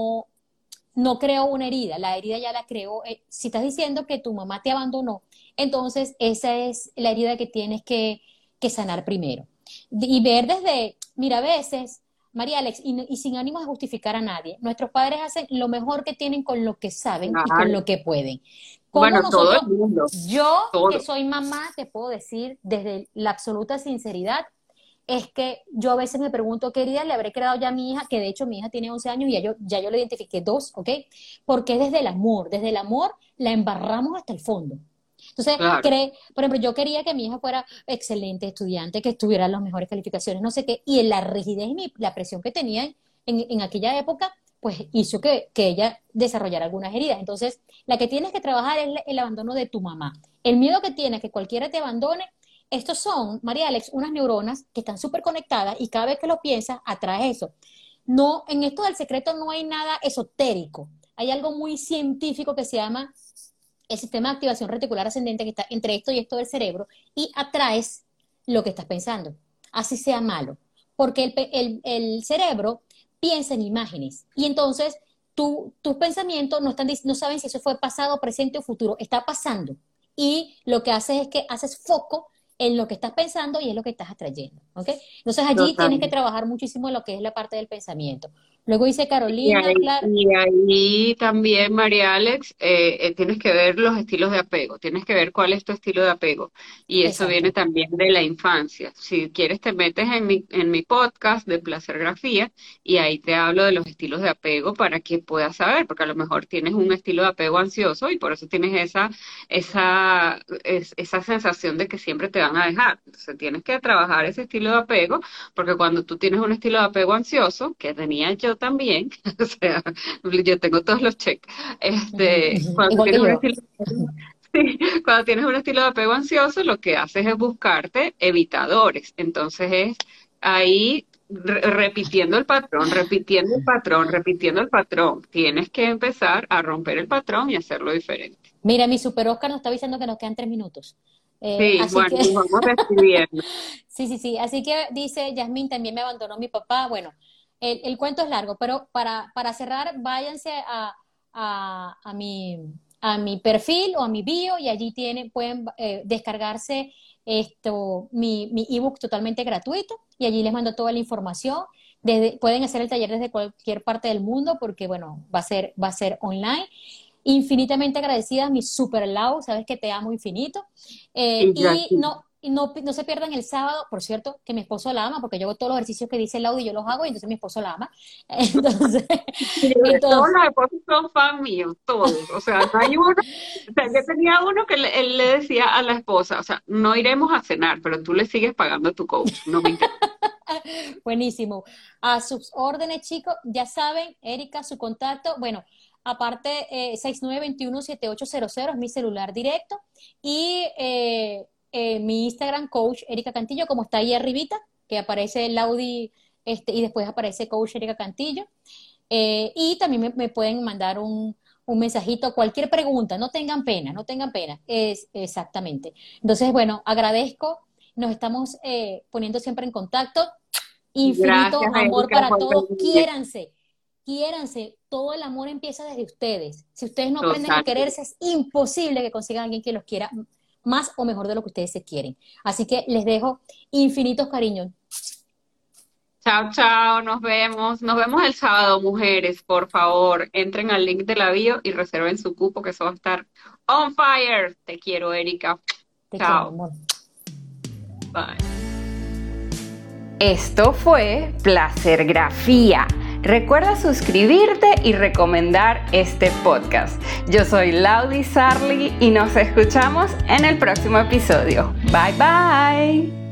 [SPEAKER 3] no creó una herida, la herida ya la creó. Si estás diciendo que tu mamá te abandonó, entonces esa es la herida que tienes que sanar primero. Y ver mira, a veces, María Alex, y sin ánimo de justificar a nadie, nuestros padres hacen lo mejor que tienen con lo que saben y con lo que pueden.
[SPEAKER 2] Bueno, todo el mundo.
[SPEAKER 3] Yo,
[SPEAKER 2] todo.
[SPEAKER 3] Que soy mamá, te puedo decir desde la absoluta sinceridad, es que yo a veces me pregunto qué herida le habré creado ya a mi hija, que de hecho mi hija tiene 11 años y ya yo le identifiqué 2, ¿ok? Porque es desde el amor la embarramos hasta el fondo. Entonces,
[SPEAKER 2] Claro.
[SPEAKER 3] por ejemplo, yo quería que mi hija fuera excelente estudiante, que estuviera en las mejores calificaciones, no sé qué, y en la rigidez y la presión que tenía en aquella época, pues hizo que ella desarrollara algunas heridas. Entonces, la que tienes que trabajar es el abandono de tu mamá. El miedo que tienes que cualquiera te abandone, estos son, María Alex, unas neuronas que están súper conectadas y cada vez que lo piensas, atrae eso. No, en esto del secreto no hay nada esotérico. Hay algo muy científico que se llama el sistema de activación reticular ascendente, que está entre esto y esto del cerebro, y atraes lo que estás pensando, así sea malo. Porque el cerebro piensa en imágenes y entonces tus pensamientos no saben si eso fue pasado, presente o futuro, está pasando. Y lo que haces es que haces foco en lo que estás pensando y es lo que estás atrayendo, ¿ok? Entonces allí tienes que trabajar muchísimo en lo que es la parte del pensamiento. Luego dice Carolina, claro.
[SPEAKER 2] Y ahí también, María Alex, tienes que ver los estilos de apego, tienes que ver cuál es tu estilo de apego. Y eso
[SPEAKER 3] Exacto.
[SPEAKER 2] viene también de la infancia. Si quieres, te metes en mi podcast de Placergrafía y ahí te hablo de los estilos de apego para que puedas saber, porque a lo mejor tienes un estilo de apego ansioso y por eso tienes esa sensación de que siempre te van a dejar. Entonces tienes que trabajar ese estilo de apego, porque cuando tú tienes un estilo de apego ansioso, que tenía yo también, o sea, yo tengo todos los checks, cuando
[SPEAKER 3] Igual que
[SPEAKER 2] tienes un
[SPEAKER 3] yo.
[SPEAKER 2] estilo, sí, cuando tienes un estilo de apego ansioso, lo que haces es buscarte evitadores. Entonces es ahí repitiendo el patrón, repitiendo el patrón, repitiendo el patrón. Tienes que empezar a romper el patrón y hacerlo diferente.
[SPEAKER 3] Mira, mi super Oscar nos está avisando que nos quedan 3 minutos.
[SPEAKER 2] Sí,
[SPEAKER 3] Así
[SPEAKER 2] bueno,
[SPEAKER 3] que,
[SPEAKER 2] nos vamos despidiendo.
[SPEAKER 3] sí. Así que dice Yasmín, también me abandonó mi papá. Bueno, el cuento es largo, pero para cerrar, váyanse a mi perfil o a mi bio y allí pueden descargarse mi ebook totalmente gratuito y allí les mando toda la información. Pueden hacer el taller desde cualquier parte del mundo porque, bueno, va a ser online. Infinitamente agradecida, mi super Lau, sabes que te amo infinito. Y no se pierdan el sábado, por cierto, que mi esposo la ama, porque yo hago todos los ejercicios que dice Lau y yo los hago, y entonces mi esposo la ama. Entonces,
[SPEAKER 2] todos los esposos son fan míos, todos. O sea, no hay uno. O sea, yo tenía uno que él le decía a la esposa, o sea, no iremos a cenar, pero tú le sigues pagando a tu coach, no me interesa.
[SPEAKER 3] buenísimo. A sus órdenes, chicos, ya saben, Erika, su contacto, bueno, aparte 6921-7800 es mi celular directo y mi Instagram, Coach Erika Cantillo, como está ahí arribita, que aparece el Audi y después aparece Coach Erika Cantillo. Y también me pueden mandar un mensajito, cualquier pregunta, no tengan pena, exactamente. Entonces, bueno, agradezco, nos estamos poniendo siempre en contacto. Infinito
[SPEAKER 2] Gracias,
[SPEAKER 3] amor
[SPEAKER 2] Erika,
[SPEAKER 3] para
[SPEAKER 2] por
[SPEAKER 3] todos,
[SPEAKER 2] venir.
[SPEAKER 3] quiéranse, todo el amor empieza desde ustedes. Si ustedes no aprenden a
[SPEAKER 2] Total.
[SPEAKER 3] quererse, es imposible que consigan a alguien que los quiera más o mejor de lo que ustedes se quieren. Así que les dejo infinitos cariños.
[SPEAKER 2] Chao, chao, nos vemos. Nos vemos el sábado, mujeres. Por favor, entren al link de la bio y reserven su cupo, que eso va a estar on fire. Te quiero, Erika.
[SPEAKER 3] Te quiero,
[SPEAKER 2] Chao.
[SPEAKER 3] amor.
[SPEAKER 2] Bye.
[SPEAKER 1] Esto fue Placergrafía. Recuerda suscribirte y recomendar este podcast. Yo soy Laudi Sarli y nos escuchamos en el próximo episodio. Bye bye.